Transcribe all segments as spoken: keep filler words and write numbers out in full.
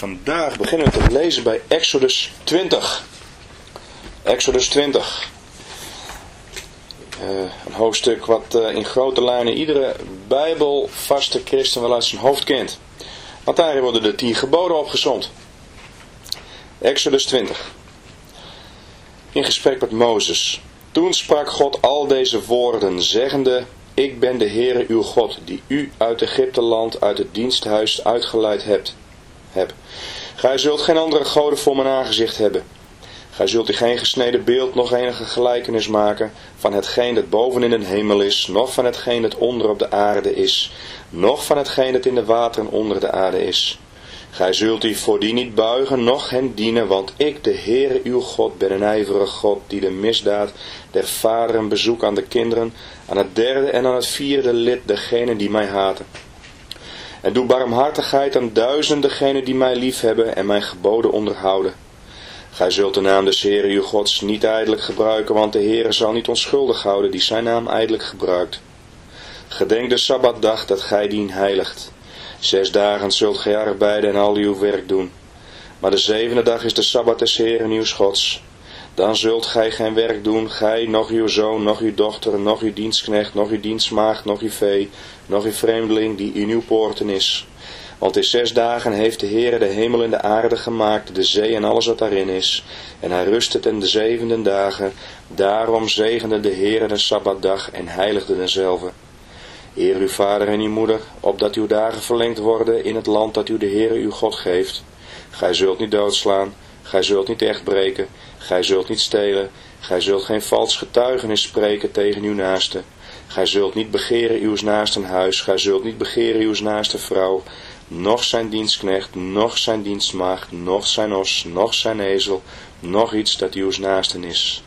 Vandaag beginnen we te lezen bij Exodus twintig. Exodus twintig. Uh, een hoofdstuk wat uh, in grote lijnen iedere bijbelvaste christen wel uit zijn hoofd kent. Want daarin worden de tien geboden opgesomd. Exodus twintig. In gesprek met Mozes. Toen sprak God al deze woorden, zeggende: Ik ben de Heere uw God, die u uit Egypteland, uit het diensthuis uitgeleid hebt. Heb. Gij zult geen andere goden voor mijn aangezicht hebben. Gij zult u geen gesneden beeld, nog enige gelijkenis maken van hetgeen dat boven in de hemel is, noch van hetgeen dat onder op de aarde is, noch van hetgeen dat in de wateren onder de aarde is. Gij zult u voor die niet buigen, noch hen dienen, want ik, de Heere uw God, ben een ijverige God, die de misdaad der vaderen bezoekt aan de kinderen, aan het derde en aan het vierde lid degenen die mij haten. En doe barmhartigheid aan duizenden degenen die mij liefhebben en mijn geboden onderhouden. Gij zult de naam des Heeren uw Gods niet ijdelijk gebruiken, want de Heere zal niet onschuldig houden die zijn naam ijdelijk gebruikt. Gedenk de Sabbatdag dat gij dien heiligt. Zes dagen zult gij arbeiden en al uw werk doen. Maar de zevende dag is de Sabbat des Heeren uw Gods. Dan zult gij geen werk doen, gij, noch uw zoon, noch uw dochter, noch uw dienstknecht, noch uw dienstmaagd, noch uw vee, noch uw vreemdeling die in uw poorten is. Want in zes dagen heeft de Heere de hemel en de aarde gemaakt, de zee en alles wat daarin is. En hij rustte ten de zevende dagen. Daarom zegende de Heere de Sabbatdag en heiligde dezelve. Eer uw vader en uw moeder, opdat uw dagen verlengd worden in het land dat u de Heere uw God geeft. Gij zult niet doodslaan, gij zult niet echtbreken, gij zult niet stelen, gij zult geen vals getuigenis spreken tegen uw naaste. Gij zult niet begeren uws naasten huis, gij zult niet begeren uws naaste vrouw, noch zijn dienstknecht, noch zijn dienstmaagd, noch zijn os, noch zijn ezel, noch iets dat uws naasten is.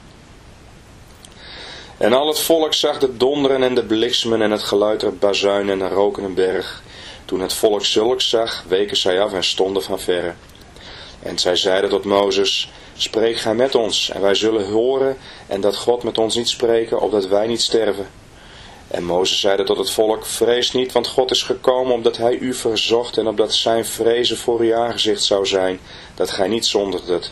En al het volk zag de donderen en de bliksemen en het geluid der bazuin en de rokende berg. Toen het volk zulks zag, weken zij af en stonden van verre. En zij zeiden tot Mozes: Spreek gij met ons, en wij zullen horen, en dat God met ons niet spreken, opdat wij niet sterven. En Mozes zeide tot het volk: Vrees niet, want God is gekomen, opdat hij u verzocht, en opdat zijn vrezen voor uw aangezicht zou zijn, dat gij niet zondigdet.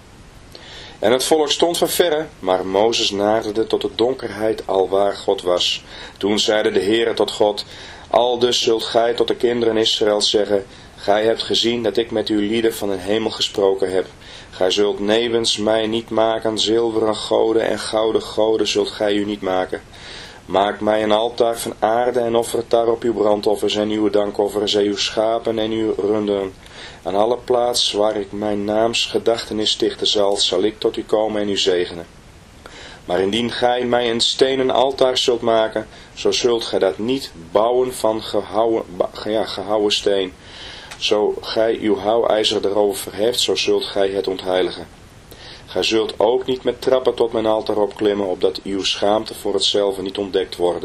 En het volk stond van verre, maar Mozes naderde tot de donkerheid alwaar God was. Toen zeide de Heere tot God: Aldus zult gij tot de kinderen Israëls zeggen: Gij hebt gezien dat ik met uw lieden van de hemel gesproken heb. Gij zult nevens mij niet maken, zilveren goden en gouden goden zult gij u niet maken. Maak mij een altaar van aarde en offer het daarop uw brandoffers en uw dankoffers en uw schapen en uw runderen. Aan alle plaats waar ik mijn naams gedachtenis stichten zal, zal ik tot u komen en u zegenen. Maar indien gij mij een stenen altaar zult maken, zo zult gij dat niet bouwen van gehouwen, ja, gehouwen steen. Zo gij uw houwijzer erover verheft, zo zult gij het ontheiligen. Gij zult ook niet met trappen tot mijn altaar opklimmen, opdat uw schaamte voor hetzelfde niet ontdekt worden.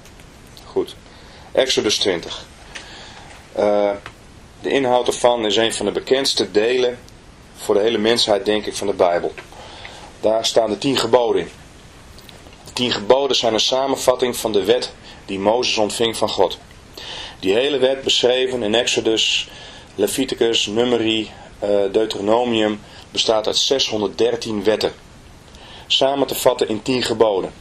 Goed. Exodus twintig. Uh, de inhoud ervan is een van de bekendste delen voor de hele mensheid, denk ik, van de Bijbel. Daar staan de tien geboden in. De tien geboden zijn een samenvatting van de wet die Mozes ontving van God. Die hele wet beschreven in Exodus, Leviticus, Numeri, uh, Deuteronomium bestaat uit zeshonderddertien wetten. Samen te vatten in tien geboden.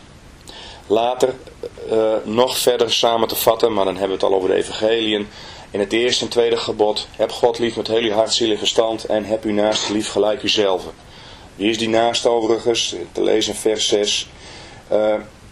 Later uh, nog verder samen te vatten, maar dan hebben we het al over de evangeliën. In het eerste en tweede gebod: heb God lief met heel uw hart, ziel en verstand en heb uw naaste lief gelijk uzelf. Wie is die naaste overigens? Te lezen in vers zes. Uh,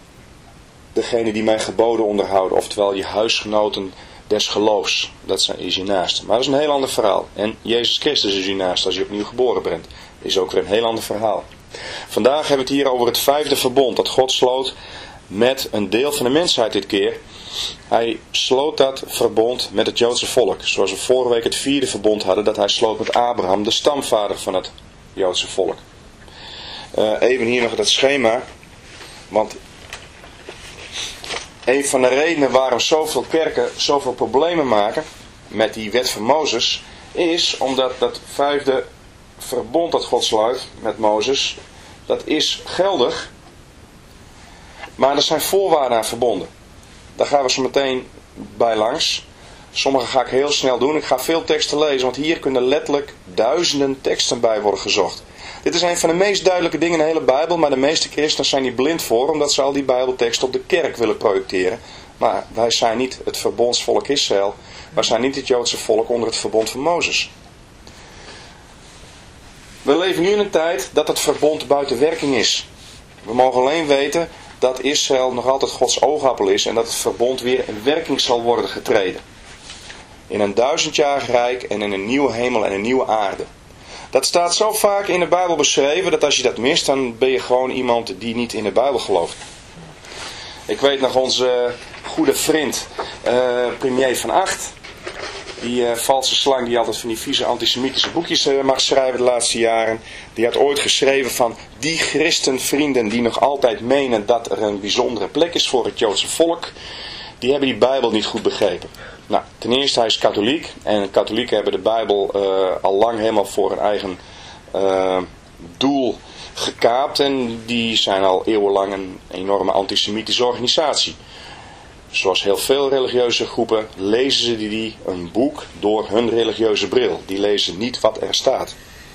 degene die mijn geboden onderhouden, oftewel je huisgenoten des geloofs. Dat is je naaste. Maar dat is een heel ander verhaal. En Jezus Christus is je naaste als je opnieuw geboren bent. Dat is ook weer een heel ander verhaal. Vandaag hebben we het hier over het vijfde verbond dat God sloot met een deel van de mensheid dit keer. Hij sloot dat verbond met het Joodse volk. Zoals we vorige week het vierde verbond hadden, dat hij sloot met Abraham, de stamvader van het Joodse volk. Uh, even hier nog dat schema. Want een van de redenen waarom zoveel kerken zoveel problemen maken met die wet van Mozes, is omdat dat vijfde verbond dat God sluit met Mozes, dat is geldig, maar er zijn voorwaarden aan verbonden. Daar gaan we zo meteen bij langs. Sommige ga ik heel snel doen. Ik ga veel teksten lezen, want hier kunnen letterlijk duizenden teksten bij worden gezocht. Dit is een van de meest duidelijke dingen in de hele Bijbel, maar de meeste christenen zijn hier blind voor, omdat ze al die Bijbelteksten op de kerk willen projecteren. Maar wij zijn niet het verbondsvolk Israël. Wij zijn niet het Joodse volk onder het verbond van Mozes. We leven nu in een tijd dat het verbond buiten werking is. We mogen alleen weten dat Israël nog altijd Gods oogappel is en dat het verbond weer in werking zal worden getreden. In een duizendjarig rijk en in een nieuwe hemel en een nieuwe aarde. Dat staat zo vaak in de Bijbel beschreven dat als je dat mist, dan ben je gewoon iemand die niet in de Bijbel gelooft. Ik weet nog onze goede vriend, uh, premier Van Acht. Die uh, valse slang die altijd van die vieze antisemitische boekjes uh, mag schrijven de laatste jaren. Die had ooit geschreven van die christenvrienden die nog altijd menen dat er een bijzondere plek is voor het Joodse volk. Die hebben die Bijbel niet goed begrepen. Nou, ten eerste hij is katholiek. En katholieken hebben de Bijbel uh, al lang helemaal voor hun eigen uh, doel gekaapt. En die zijn al eeuwenlang een enorme antisemitische organisatie. Zoals heel veel religieuze groepen lezen ze die, die een boek door hun religieuze bril. Die lezen niet wat er staat.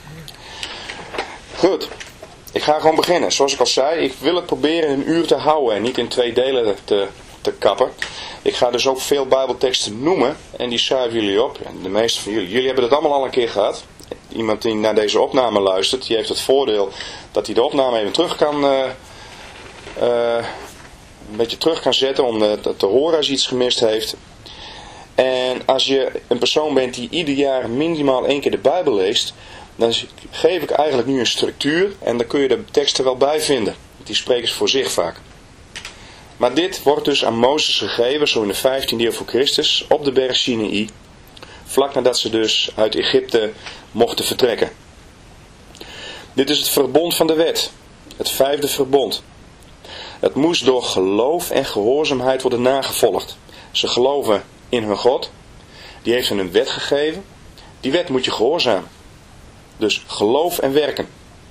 Goed, ik ga gewoon beginnen. Zoals ik al zei, ik wil het proberen in een uur te houden en niet in twee delen te, te kappen. Ik ga dus ook veel Bijbelteksten noemen en die schrijven jullie op. En de meeste van jullie, jullie hebben het allemaal al een keer gehad. Iemand die naar deze opname luistert, die heeft het voordeel dat hij de opname even terug kan... Uh, uh, een beetje terug kan zetten om dat te horen als hij iets gemist heeft. En als je een persoon bent die ieder jaar minimaal één keer de Bijbel leest, dan geef ik eigenlijk nu een structuur en dan kun je de teksten wel bij vinden. Die spreken ze voor zich vaak. Maar dit wordt dus aan Mozes gegeven, zo in de vijftiende eeuw voor Christus, op de berg Sinaï, vlak nadat ze dus uit Egypte mochten vertrekken. Dit is het verbond van de wet, het vijfde verbond. Het moest door geloof en gehoorzaamheid worden nagevolgd. Ze geloven in hun God. Die heeft hen een wet gegeven. Die wet moet je gehoorzamen. Dus geloof en werken.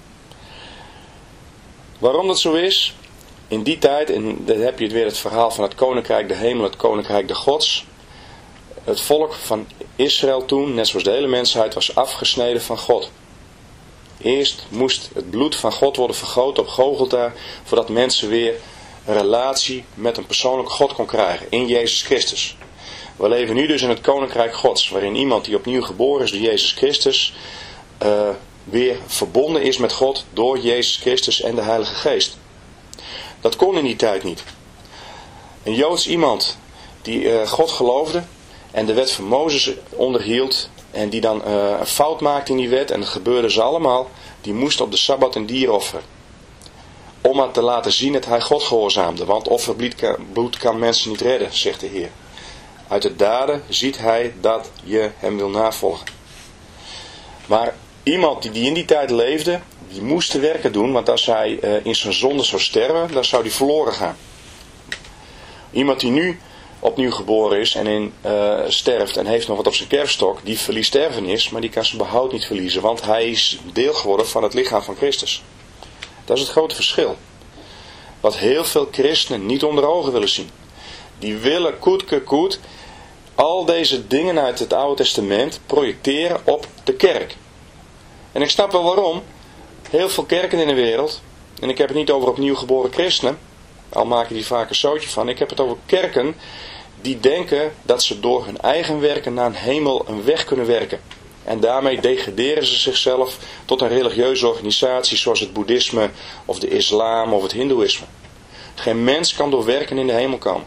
Waarom dat zo is? In die tijd, en dan heb je het weer het verhaal van het koninkrijk de hemel, het koninkrijk de gods. Het volk van Israël toen, net zoals de hele mensheid, was afgesneden van God. Eerst moest het bloed van God worden vergoten op Golgotha, voordat mensen weer een relatie met een persoonlijke God kon krijgen, in Jezus Christus. We leven nu dus in het koninkrijk Gods, waarin iemand die opnieuw geboren is door Jezus Christus, uh, weer verbonden is met God door Jezus Christus en de Heilige Geest. Dat kon in die tijd niet. Een Joods iemand die uh, God geloofde en de wet van Mozes onderhield, en die dan uh, een fout maakte in die wet, en dat gebeurde ze allemaal, die moest op de Sabbat een dier offeren. Om het te laten zien dat hij God gehoorzaamde. Want offerbloed kan, bloed kan mensen niet redden, zegt de Heer. Uit de daden ziet hij dat je hem wil navolgen. Maar iemand die, die in die tijd leefde, die moest de werken doen, want als hij uh, in zijn zonde zou sterven, dan zou hij verloren gaan. Iemand die nu opnieuw geboren is en in, uh, sterft en heeft nog wat op zijn kerfstok, die verliest erfenis, maar die kan zijn behoud niet verliezen, want hij is deel geworden van het lichaam van Christus. Dat is het grote verschil. Wat heel veel christenen niet onder ogen willen zien. Die willen koetke koet al deze dingen uit het Oude Testament projecteren op de kerk. En ik snap wel waarom. Heel veel kerken in de wereld, en ik heb het niet over opnieuw geboren christenen, al maken die vaak een zootje van. Ik heb het over kerken die denken dat ze door hun eigen werken naar een hemel een weg kunnen werken. En daarmee degraderen ze zichzelf tot een religieuze organisatie zoals het boeddhisme of de islam of het hindoeïsme. Geen mens kan door werken in de hemel komen.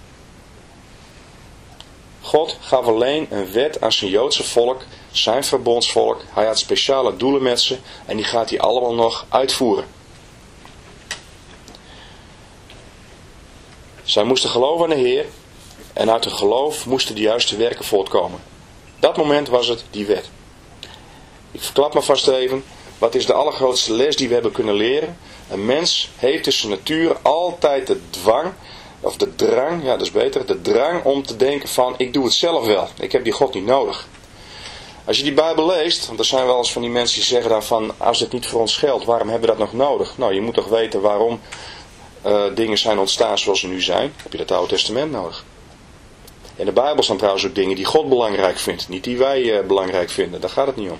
God gaf alleen een wet aan zijn Joodse volk, zijn verbondsvolk. Hij had speciale doelen met ze en die gaat hij allemaal nog uitvoeren. Zij moesten geloven aan de Heer en uit hun geloof moesten de juiste werken voortkomen. Dat moment was het die wet. Ik verklap maar vast even, wat is de allergrootste les die we hebben kunnen leren? Een mens heeft in zijn natuur altijd de dwang, of de drang, ja dat is beter, de drang om te denken van ik doe het zelf wel. Ik heb die God niet nodig. Als je die Bijbel leest, want er zijn wel eens van die mensen die zeggen dan van als het niet voor ons geldt, waarom hebben we dat nog nodig? Nou, je moet toch weten waarom uh, dingen zijn ontstaan zoals ze nu zijn. Heb je het Oude Testament nodig? In de Bijbel staan trouwens ook dingen die God belangrijk vindt. Niet die wij uh, belangrijk vinden. Daar gaat het niet om.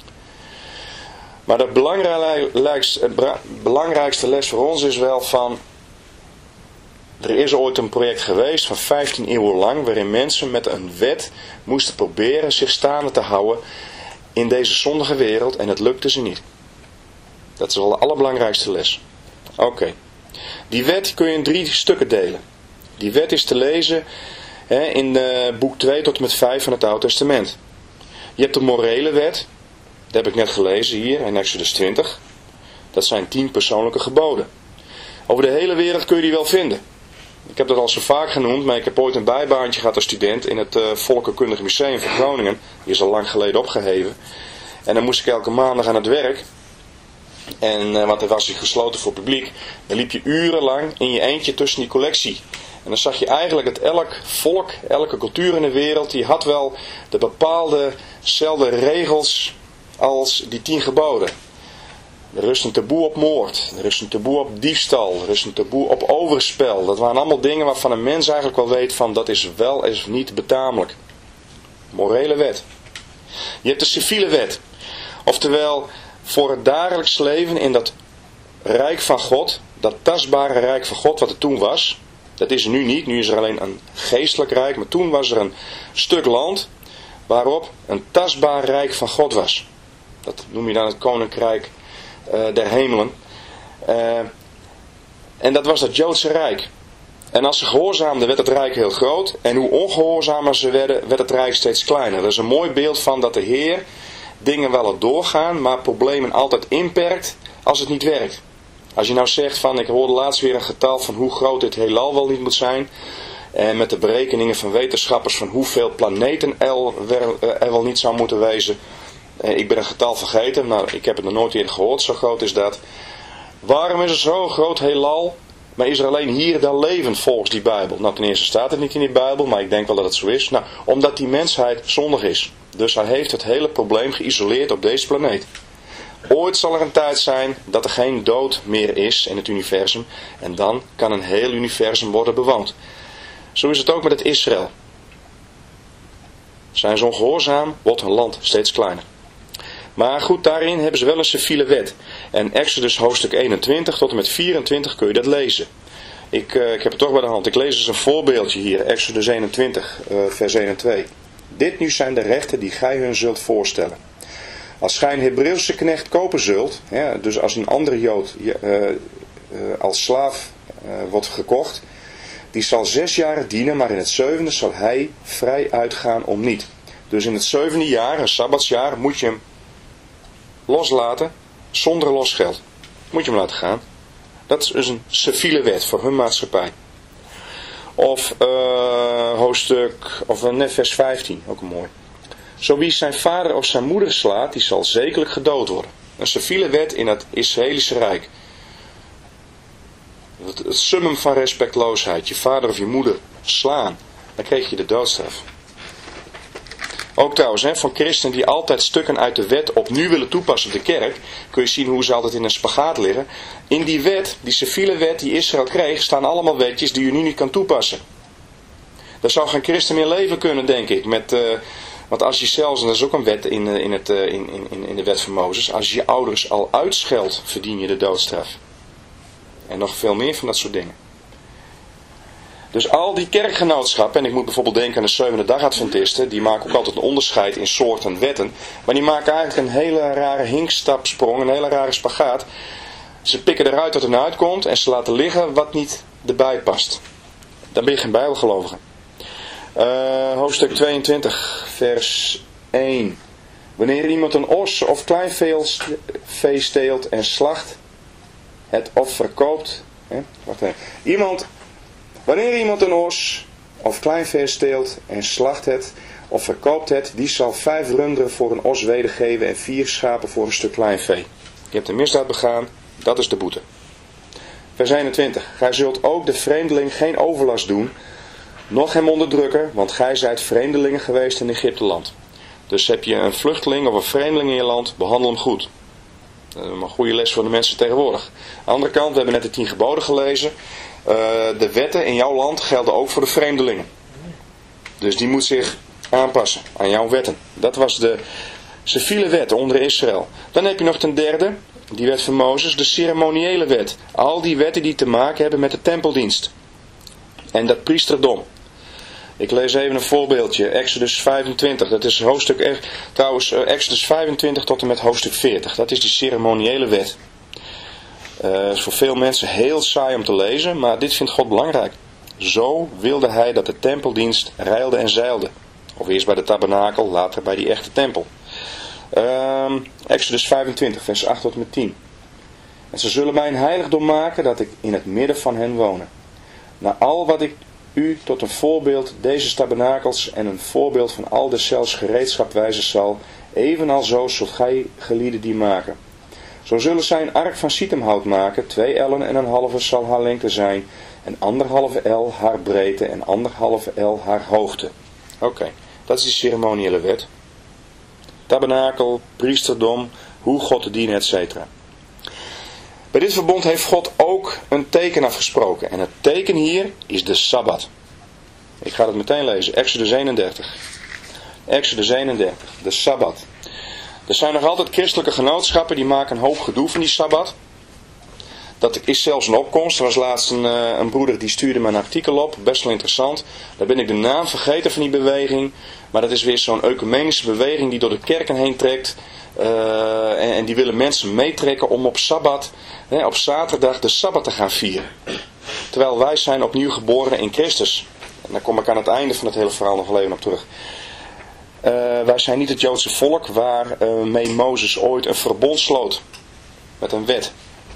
Maar de belangrijkste, belangrijkste les voor ons is wel van... Er is ooit een project geweest van vijftien eeuwen lang... waarin mensen met een wet moesten proberen zich staande te houden... in deze zondige wereld. En het lukte ze niet. Dat is wel de allerbelangrijkste les. Oké. Okay. Die wet kun je in drie stukken delen. Die wet is te lezen hè, in uh, boek twee tot en met vijf van het Oude Testament. Je hebt de morele wet. Dat heb ik net gelezen hier in Exodus twintig. Dat zijn tien persoonlijke geboden. Over de hele wereld kun je die wel vinden. Ik heb dat al zo vaak genoemd, maar ik heb ooit een bijbaantje gehad als student in het uh, Volkenkundig Museum van Groningen. Die is al lang geleden opgeheven. En dan moest ik elke maandag aan het werk. En, uh, want dan was hij gesloten voor publiek. Dan liep je urenlang in je eentje tussen die collectie. En dan zag je eigenlijk dat elk volk, elke cultuur in de wereld, die had wel de bepaalde zelfde regels als die tien geboden. Er is een taboe op moord, er is een taboe op diefstal, er is een taboe op overspel. Dat waren allemaal dingen waarvan een mens eigenlijk wel weet van dat is wel of niet betamelijk. Morele wet. Je hebt de civiele wet. Oftewel, voor het dagelijks leven in dat rijk van God, dat tastbare rijk van God wat er toen was. Dat is er nu niet, nu is er alleen een geestelijk rijk, maar toen was er een stuk land waarop een tastbaar rijk van God was. Dat noem je dan het koninkrijk uh, der hemelen. Uh, en dat was het Joodse rijk. En als ze gehoorzaamden werd het rijk heel groot. En hoe ongehoorzamer ze werden, werd het rijk steeds kleiner. Dat is een mooi beeld van dat de Heer dingen wel het doorgaan, maar problemen altijd inperkt als het niet werkt. Als je nou zegt van, ik hoorde laatst weer een getal van hoe groot dit heelal wel niet moet zijn. En met de berekeningen van wetenschappers van hoeveel planeten er wel niet zou moeten wezen. Ik ben een getal vergeten, maar ik heb het nog nooit eerder gehoord, zo groot is dat. Waarom is er zo'n groot heelal, maar is er alleen hier dan leven volgens die Bijbel? Nou, ten eerste staat het niet in die Bijbel, maar ik denk wel dat het zo is. Nou, omdat die mensheid zondig is. Dus hij heeft het hele probleem geïsoleerd op deze planeet. Ooit zal er een tijd zijn dat er geen dood meer is in het universum. En dan kan een heel universum worden bewoond. Zo is het ook met het Israël. Zijn ze ongehoorzaam, wordt hun land steeds kleiner. Maar goed, daarin hebben ze wel een civiele wet. En Exodus hoofdstuk eenentwintig tot en met vierentwintig kun je dat lezen. Ik, uh, ik heb het toch bij de hand. Ik lees eens een voorbeeldje hier. Exodus eenentwintig, uh, vers één en twee. Dit nu zijn de rechten die gij hun zult voorstellen. Als gij een Hebreeuwse knecht kopen zult, ja, dus als een andere Jood uh, uh, als slaaf uh, wordt gekocht, die zal zes jaren dienen, maar in het zevende zal hij vrij uitgaan om niet. Dus in het zevende jaar, een sabbatsjaar, moet je hem loslaten zonder losgeld. Moet je hem laten gaan. Dat is dus een civiele wet voor hun maatschappij. Of uh, hoofdstuk, of uh, net vers vijftien, ook een mooi. Zo wie zijn vader of zijn moeder slaat, die zal zekerlijk gedood worden. Een civiele wet in het Israëlische Rijk. Het, het summum van respectloosheid. Je vader of je moeder slaan. Dan kreeg je de doodstraf. Ook trouwens, hè, van christenen die altijd stukken uit de wet opnieuw willen toepassen op de kerk, kun je zien hoe ze altijd in een spagaat liggen. In die wet, die civiele wet die Israël kreeg, staan allemaal wetjes die je nu niet kan toepassen. Daar zou geen christen meer leven kunnen, denk ik. Met, uh, want als je zelfs, en dat is ook een wet in, in, het, uh, in, in, in de wet van Mozes, als je je ouders al uitscheldt, verdien je de doodstraf. En nog veel meer van dat soort dingen. Dus al die kerkgenootschappen, en ik moet bijvoorbeeld denken aan de zevende dag Adventisten, die maken ook altijd een onderscheid in soorten wetten, maar die maken eigenlijk een hele rare hinkstapsprong, een hele rare spagaat. Ze pikken eruit wat er naar uitkomt en ze laten liggen wat niet erbij past. Dan ben je geen bijbelgelovige. Uh, hoofdstuk tweeëntwintig, vers één. Wanneer iemand een os of klein vee steelt en slacht het of verkoopt. Hè? Wacht even. Iemand... Wanneer iemand een os of klein vee steelt en slacht het of verkoopt het, die zal vijf runderen voor een os wedergeven en vier schapen voor een stuk klein vee. Je hebt een misdaad begaan, dat is de boete. Vers eenentwintig. Gij zult ook de vreemdeling geen overlast doen, noch hem onderdrukken, want gij zijt vreemdelingen geweest in Egypteland. Dus heb je een vluchteling of een vreemdeling in je land, behandel hem goed. Dat is een goede les voor de mensen tegenwoordig. Aan de andere kant, we hebben net de tien geboden gelezen. Uh, de wetten in jouw land gelden ook voor de vreemdelingen. Dus die moet zich aanpassen aan jouw wetten. Dat was de civiele wet onder Israël. Dan heb je nog ten derde, die wet van Mozes, de ceremoniële wet. Al die wetten die te maken hebben met de tempeldienst. En dat priesterdom. Ik lees even een voorbeeldje. Exodus vijfentwintig. Dat is hoofdstuk, trouwens Exodus vijfentwintig tot en met hoofdstuk veertig. Dat is die ceremoniële wet. Uh, is voor veel mensen heel saai om te lezen, maar dit vindt God belangrijk. Zo wilde hij dat de tempeldienst reilde en zeilde. Of eerst bij de tabernakel, later bij die echte tempel. Uh, Exodus vijfentwintig, vers acht tot en met tien. En ze zullen mij een heiligdom maken, dat ik in het midden van hen wonen. Na al wat ik u tot een voorbeeld deze tabernakels en een voorbeeld van al deszelfs gereedschap wijzen zal, evenal zo zult gij gelieden die maken. Zo zullen zij een ark van Sitemhout maken, twee ellen en een halve zal haar lengte zijn, en anderhalve el haar breedte en anderhalve el haar hoogte. Oké, okay, dat is die ceremoniële wet. Tabernakel, priesterdom, hoe God te dienen, et cetera. Bij dit verbond heeft God ook een teken afgesproken. En het teken hier is de Sabbat. Ik ga het meteen lezen. Exodus eenendertig. Exodus eenendertig. De Sabbat. Er zijn nog altijd christelijke genootschappen die maken een hoop gedoe van die Sabbat. Dat is zelfs een opkomst. Er was laatst een, een broeder die stuurde me een artikel op. Best wel interessant. Daar ben ik de naam vergeten van die beweging. Maar dat is weer zo'n ecumenische beweging die door de kerken heen trekt. Uh, en, en die willen mensen meetrekken om op Sabbat, hè, op zaterdag de Sabbat te gaan vieren. Terwijl wij zijn opnieuw geboren in Christus. En daar kom ik aan het einde van het hele verhaal nog wel even op terug. Uh, wij zijn niet het Joodse volk waarmee uh, Mozes ooit een verbond sloot. Met een wet.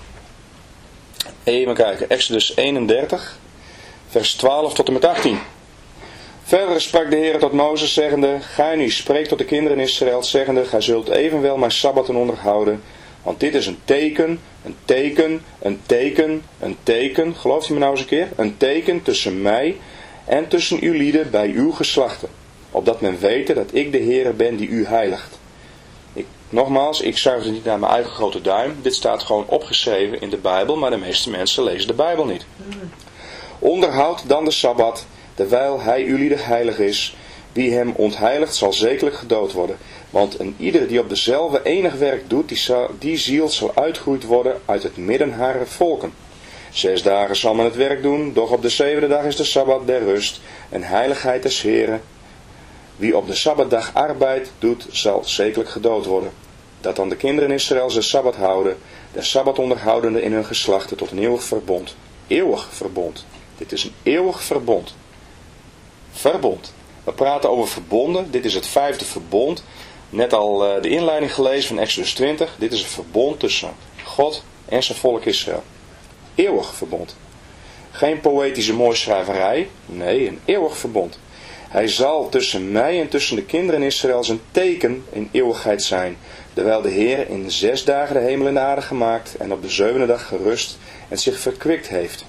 Even kijken. Exodus eenendertig. Vers twaalf tot en met achttien. Verder sprak de Heer tot Mozes, zeggende: Ga nu, spreek tot de kinderen Israël, zeggende: Gij zult evenwel mijn sabbatten onderhouden, want dit is een teken, een teken, een teken, een teken, gelooft u me nou eens een keer? Een teken tussen mij en tussen uw lieden bij uw geslachten, opdat men wete dat ik de Heer ben die u heiligt. Ik, nogmaals, ik zuig het niet naar mijn eigen grote duim, dit staat gewoon opgeschreven in de Bijbel, maar de meeste mensen lezen de Bijbel niet. Onderhoud dan de Sabbat, terwijl hij uw lieden heilig is. Wie hem ontheiligt zal zekerlijk gedood worden. Want een ieder die op dezelfde enig werk doet, die, zal, die ziel zal uitgeroeid worden uit het midden harer volken. Zes dagen zal men het werk doen, doch op de zevende dag is de Sabbat der rust, en heiligheid des Heren. Wie op de Sabbatdag arbeid doet, zal zekerlijk gedood worden. Dat dan de kinderen Israëls de Sabbat houden, de Sabbat onderhoudende in hun geslachten tot een eeuwig verbond. Eeuwig verbond. Dit is een eeuwig verbond. Verbond. We praten over verbonden. Dit is het vijfde verbond. Net al uh, de inleiding gelezen van Exodus twintig. Dit is een verbond tussen God en zijn volk Israël. Eeuwig verbond. Geen poëtische mooischrijverij. Nee, een eeuwig verbond. Hij zal tussen mij en tussen de kinderen Israëls een teken in eeuwigheid zijn. Terwijl de Heer in zes dagen de hemel en de aarde gemaakt en op de zevende dag gerust en zich verkwikt heeft.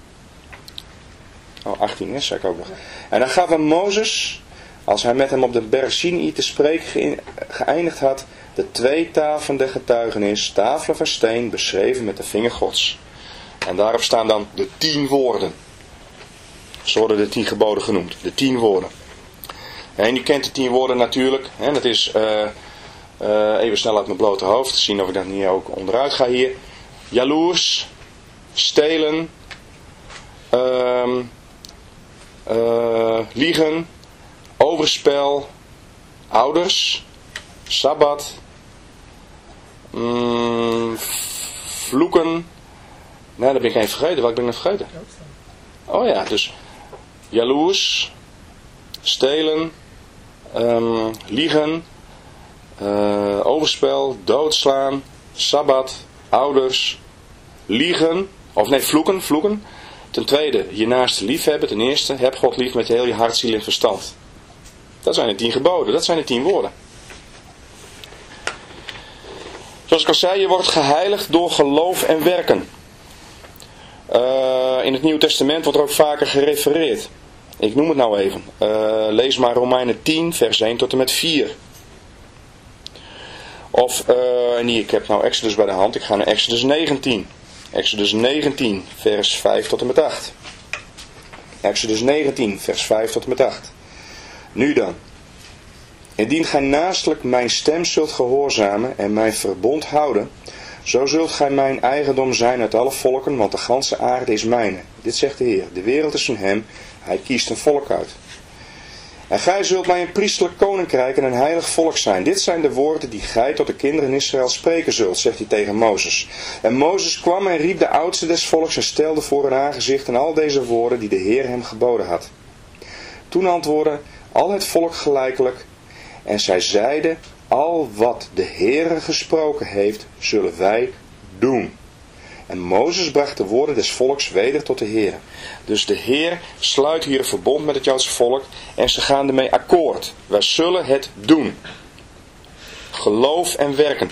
Oh, achttien is, zei ik ook nog. En dan gaf hem Mozes, als hij met hem op de berg Sinai te spreken geëindigd had, de twee tafelen der getuigenis, tafelen van steen, beschreven met de vinger Gods. En daarop staan dan de tien woorden. Zo worden de tien geboden genoemd. De tien woorden. En je kent de tien woorden natuurlijk. Hè, dat is, uh, uh, even snel uit mijn blote hoofd, zien of ik dat niet ook onderuit ga hier. Jaloers, stelen, um, uh, liegen, overspel, ouders, sabbat, um, vloeken. Nee, dat ben ik even vergeten. Wat ben ik nog vergeten? Oh ja, dus jaloers, stelen, um, liegen, uh, overspel, doodslaan, sabbat, ouders, liegen, of nee, vloeken, vloeken. Ten tweede, je naaste liefhebben. Ten eerste, heb God lief met heel je hart, ziel en verstand. Dat zijn de tien geboden, dat zijn de tien woorden. Zoals ik al zei, je wordt geheiligd door geloof en werken. Uh, in het Nieuw Testament wordt er ook vaker gerefereerd. Ik noem het nou even. Uh, lees maar Romeinen tien, vers één tot en met vier. Of, uh, nee, ik heb nou Exodus bij de hand. Ik ga naar Exodus negentien. Exodus negentien, vers vijf tot en met acht. Exodus negentien, vers vijf tot en met acht. Nu dan, indien gij naastelijk mijn stem zult gehoorzamen en mijn verbond houden, zo zult gij mijn eigendom zijn uit alle volken, want de ganse aarde is mijne. Dit zegt de Heer, de wereld is van hem, hij kiest een volk uit. En gij zult mij een priestelijk koninkrijk en een heilig volk zijn. Dit zijn de woorden die gij tot de kinderen Israël spreken zult, zegt hij tegen Mozes. En Mozes kwam en riep de oudste des volks en stelde voor hun aangezicht en al deze woorden die de Heer hem geboden had. Toen antwoordde al het volk gelijkelijk en zij zeiden, al wat de Heere gesproken heeft, zullen wij doen. En Mozes bracht de woorden des volks weder tot de Heer. Dus de Heer sluit hier een verbond met het Joodse volk en ze gaan ermee akkoord. Wij zullen het doen. Geloof en werken.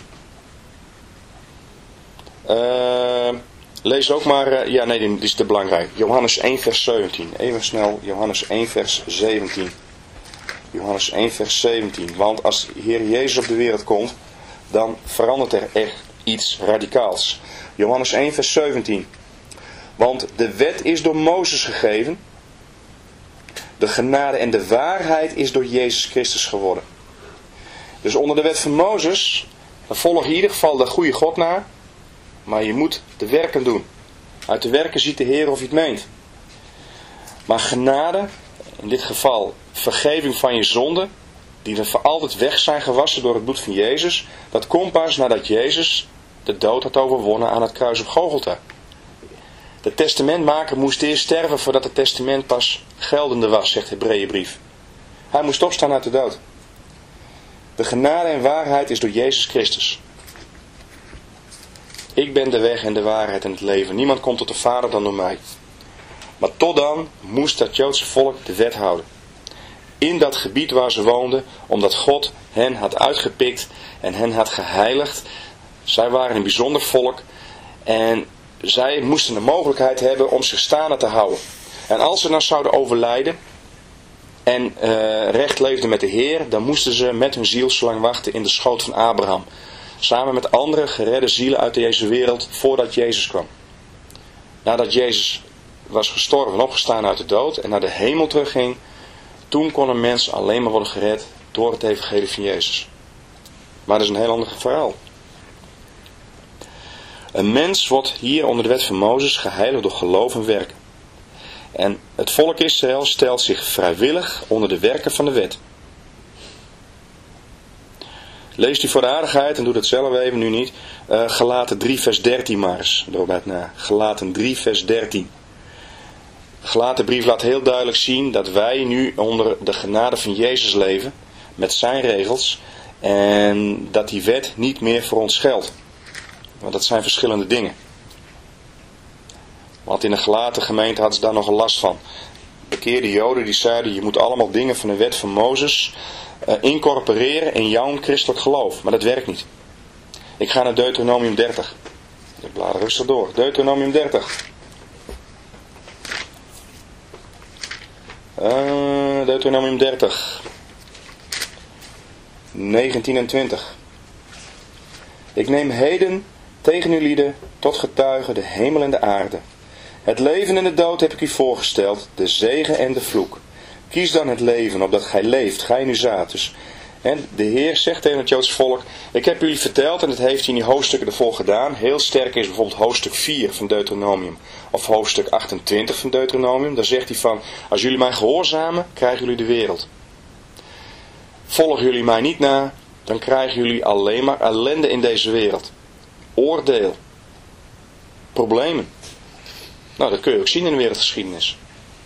Uh, lees ook maar, uh, ja nee, dit is te belangrijk. Johannes één vers zeventien. Even snel, Johannes één vers zeventien. Johannes één vers zeventien. Want als de Heer Jezus op de wereld komt, dan verandert er echt iets radicaals. Johannes één vers zeventien. Want de wet is door Mozes gegeven. De genade en de waarheid is door Jezus Christus geworden. Dus onder de wet van Mozes, dan volg je in ieder geval de goede God na. Maar je moet de werken doen. Uit de werken ziet de Heer of je het meent. Maar genade, in dit geval vergeving van je zonden, die er voor altijd weg zijn gewassen door het bloed van Jezus, dat komt pas nadat Jezus de dood had overwonnen aan het kruis op Golgotha. De testamentmaker moest eerst sterven voordat het testament pas geldende was, zegt de Hebreeënbrief. Hij moest opstaan uit de dood. De genade en waarheid is door Jezus Christus. Ik ben de weg en de waarheid en het leven. Niemand komt tot de Vader dan door mij. Maar tot dan moest dat Joodse volk de wet houden. In dat gebied waar ze woonden, omdat God hen had uitgepikt en hen had geheiligd. Zij waren een bijzonder volk en zij moesten de mogelijkheid hebben om zich staande te houden. En als ze dan zouden overlijden en uh, recht leefden met de Heer, dan moesten ze met hun ziel zolang wachten in de schoot van Abraham. Samen met andere geredde zielen uit deze wereld voordat Jezus kwam. Nadat Jezus was gestorven en opgestaan uit de dood en naar de hemel terugging, toen kon een mens alleen maar worden gered door het evangelie van Jezus. Maar dat is een heel ander verhaal. Een mens wordt hier onder de wet van Mozes geheiligd door geloof en werken. En het volk Israël stelt zich vrijwillig onder de werken van de wet. Leest u voor de aardigheid, en doe dat zelf even, nu niet, uh, Galaten drie vers dertien maar eens, doorbij na. Galaten drie vers dertien. De Galatenbrief laat heel duidelijk zien dat wij nu onder de genade van Jezus leven, met zijn regels, en dat die wet niet meer voor ons geldt. Want dat zijn verschillende dingen. Want in de Galaten gemeente hadden ze daar nog een last van. Bekeerde Joden die zeiden, je moet allemaal dingen van de wet van Mozes uh, incorporeren in jouw christelijk geloof. Maar dat werkt niet. Ik ga naar Deuteronomium dertig. Ik blader rustig door. Deuteronomium dertig. Uh, Deuteronomium dertig. negentien en twintig. Ik neem heden tegen u lieden tot getuigen de hemel en de aarde. Het leven en de dood heb ik u voorgesteld, de zegen en de vloek. Kies dan het leven, opdat gij leeft, gij en uw zaad. Dus, en de Heer zegt tegen het Joodse volk, ik heb jullie verteld, en dat heeft hij in die hoofdstukken ervoor gedaan. Heel sterk is bijvoorbeeld hoofdstuk vier van Deuteronomium, of hoofdstuk achtentwintig van Deuteronomium. Daar zegt hij van, als jullie mij gehoorzamen, krijgen jullie de wereld. Volgen jullie mij niet na, dan krijgen jullie alleen maar ellende in deze wereld. Oordeel. Problemen. Nou, dat kun je ook zien in de wereldgeschiedenis.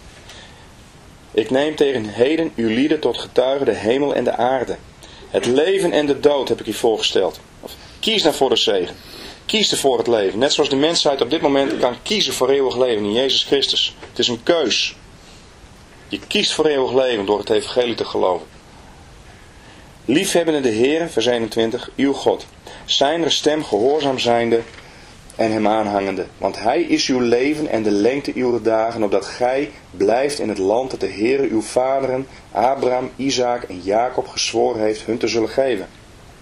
Ik neem tegen heden uw lieden tot getuigen de hemel en de aarde. Het leven en de dood heb ik u voorgesteld. Of, kies dan voor de zegen. Kies er voor het leven. Net zoals de mensheid op dit moment kan kiezen voor eeuwig leven in Jezus Christus. Het is een keus. Je kiest voor eeuwig leven door het evangelie te geloven. Liefhebbende de Heere, vers eenentwintig, uw God. Zijn stem gehoorzaam zijnde en hem aanhangende. Want hij is uw leven en de lengte uw dagen, opdat gij blijft in het land dat de Heere uw vaderen, Abraham, Isaak en Jacob gezworen heeft hun te zullen geven.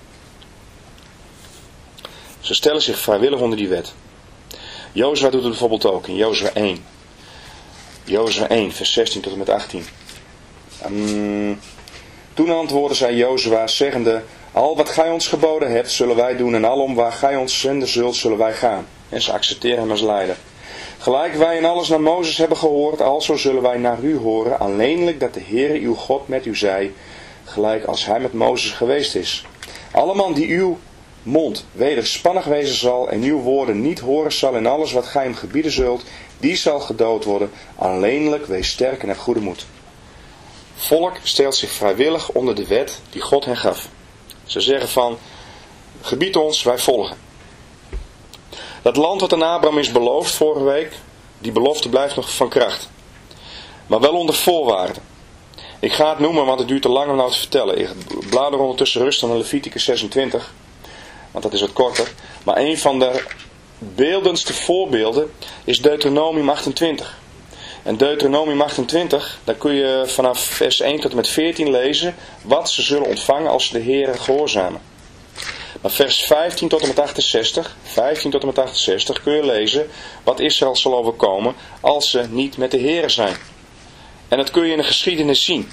Ze stellen zich vrijwillig onder die wet. Jozua doet het bijvoorbeeld ook in Jozua één. Jozua één, vers zestien tot en met achttien. Um, Toen antwoordde zij Jozua, zeggende, al wat gij ons geboden hebt, zullen wij doen, en alom waar gij ons zenden zult, zullen wij gaan. En ze accepteren hem als leider. Gelijk wij in alles naar Mozes hebben gehoord, alzo zullen wij naar u horen, alleenlijk dat de Heere uw God met u zei, gelijk als hij met Mozes geweest is. Alle man die uw mond wederspannig wezen zal en uw woorden niet horen zal in alles wat gij hem gebieden zult, die zal gedood worden. Alleenlijk wees sterk en heb goede moed. Volk stelt zich vrijwillig onder de wet die God hen gaf. Ze zeggen van, gebied ons, wij volgen. Dat land wat aan Abraham is beloofd vorige week, die belofte blijft nog van kracht. Maar wel onder voorwaarden. Ik ga het noemen, want het duurt te lang om nou te vertellen. Ik blader ondertussen rustig naar Leviticus zesentwintig, want dat is wat korter. Maar een van de beeldendste voorbeelden is Deuteronomium achtentwintig. En Deuteronomium achtentwintig, daar kun je vanaf vers één tot en met veertien lezen wat ze zullen ontvangen als ze de Heere gehoorzamen. Maar vers vijftien tot en met achtenzestig, vijftien tot en met achtenzestig kun je lezen wat Israël zal overkomen als ze niet met de Heere zijn. En dat kun je in de geschiedenis zien.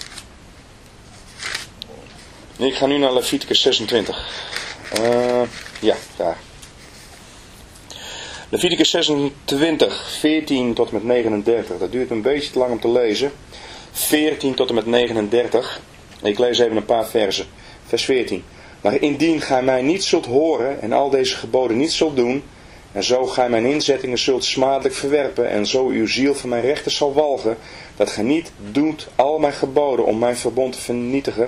Ik ga nu naar Leviticus zesentwintig. Uh, ja, daar. Leviticus zesentwintig, veertien tot en met negenendertig. Dat duurt een beetje te lang om te lezen. veertien tot en met negenendertig. Ik lees even een paar versen. Vers veertien. Maar indien gij mij niet zult horen en al deze geboden niet zult doen, en zo gij mijn inzettingen zult smadelijk verwerpen, en zo uw ziel van mijn rechten zal walgen, dat gij niet doet al mijn geboden om mijn verbond te vernietigen,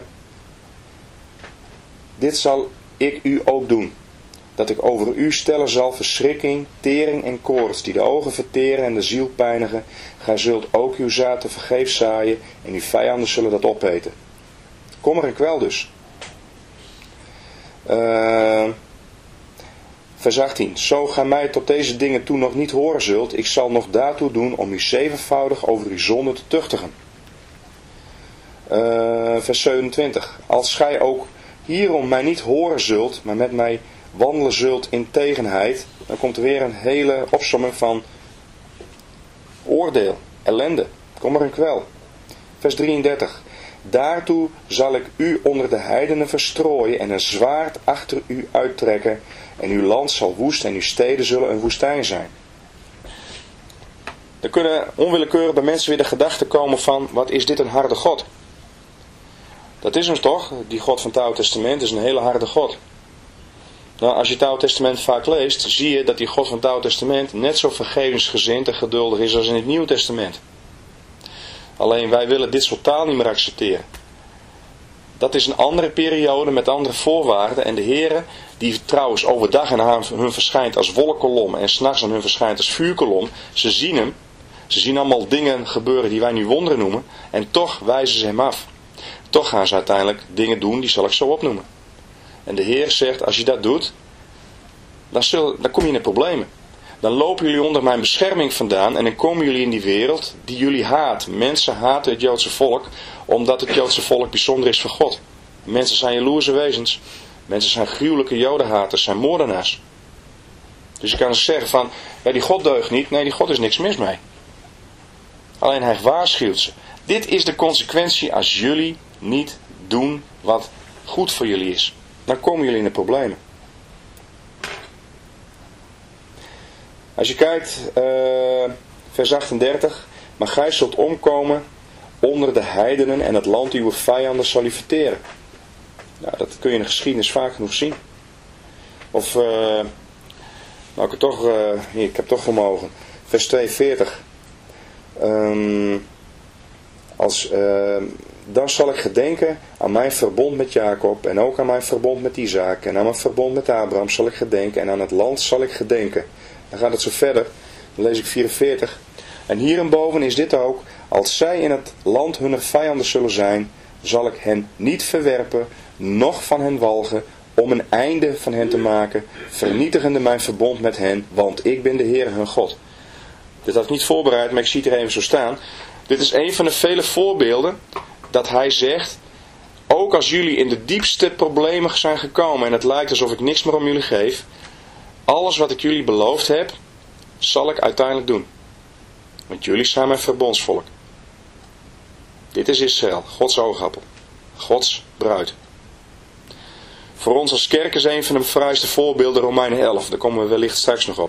dit zal ik u ook doen, dat ik over u stellen zal verschrikking, tering en koorts, die de ogen verteren en de ziel pijnigen. Gij zult ook uw zaad te vergeefs zaaien, en uw vijanden zullen dat opeten. Kommer en kwel dus. Uh, vers achttien. Zo gij mij tot deze dingen toe nog niet horen zult, ik zal nog daartoe doen om u zevenvoudig over uw zonde te tuchtigen. Uh, vers zevenentwintig. Als gij ook hierom mij niet horen zult, maar met mij wandelen zult in tegenheid, dan komt er weer een hele opsomming van oordeel, ellende, kommer en kwel. Vers drieëndertig. Daartoe zal ik u onder de heidenen verstrooien en een zwaard achter u uittrekken, en uw land zal woest en uw steden zullen een woestijn zijn. Er kunnen onwillekeurig bij mensen weer de gedachte komen van, wat is dit een harde God? Dat is ons toch, die God van het Oude Testament is een hele harde God. Nou, als je het Oude Testament vaak leest, zie je dat die God van het Oude Testament net zo vergevensgezind en geduldig is als in het Nieuwe Testament. Alleen wij willen dit soort taal niet meer accepteren. Dat is een andere periode met andere voorwaarden. En de Heere, die trouwens overdag aan hun verschijnt als wolkkolom en 's nachts aan hun verschijnt als vuurkolom. Ze zien hem. Ze zien allemaal dingen gebeuren die wij nu wonderen noemen. En toch wijzen ze hem af. Toch gaan ze uiteindelijk dingen doen, die zal ik zo opnoemen. En de Heer zegt, als je dat doet, dan, zul, dan kom je in de problemen. Dan lopen jullie onder mijn bescherming vandaan en dan komen jullie in die wereld die jullie haat. Mensen haten het Joodse volk omdat het Joodse volk bijzonder is voor God. Mensen zijn jaloerse wezens. Mensen zijn gruwelijke jodenhaters, zijn moordenaars. Dus je kan eens zeggen van, ja, die God deugt niet. Nee, die God is niks mis mee. Alleen hij waarschuwt ze. Dit is de consequentie als jullie niet doen wat goed voor jullie is. Dan komen jullie in de problemen. Als je kijkt, uh, vers achtendertig. Maar gij zult omkomen onder de heidenen en het land uw vijanden zal u verteren. Nou, dat kun je in de geschiedenis vaak genoeg zien. Of, uh, nou ik heb toch, uh, hier, ik heb toch vermogen. Vers tweeënveertig. Um, als, uh, dan zal ik gedenken aan mijn verbond met Jacob en ook aan mijn verbond met Isaac en aan mijn verbond met Abraham zal ik gedenken en aan het land zal ik gedenken. Dan gaat het zo verder. Dan lees ik vierenveertig. En hierenboven is dit ook. Als zij in het land hunner vijanden zullen zijn, zal ik hen niet verwerpen, noch van hen walgen, om een einde van hen te maken, vernietigende mijn verbond met hen, want ik ben de Heer hun God. Dit had ik niet voorbereid, maar ik zie het er even zo staan. Dit is een van de vele voorbeelden dat hij zegt, ook als jullie in de diepste problemen zijn gekomen en het lijkt alsof ik niks meer om jullie geef, alles wat ik jullie beloofd heb, zal ik uiteindelijk doen. Want jullie zijn mijn verbondsvolk. Dit is Israël, Gods oogappel. Gods bruid. Voor ons als kerk is een van de fraaiste voorbeelden Romeinen elf. Daar komen we wellicht straks nog op.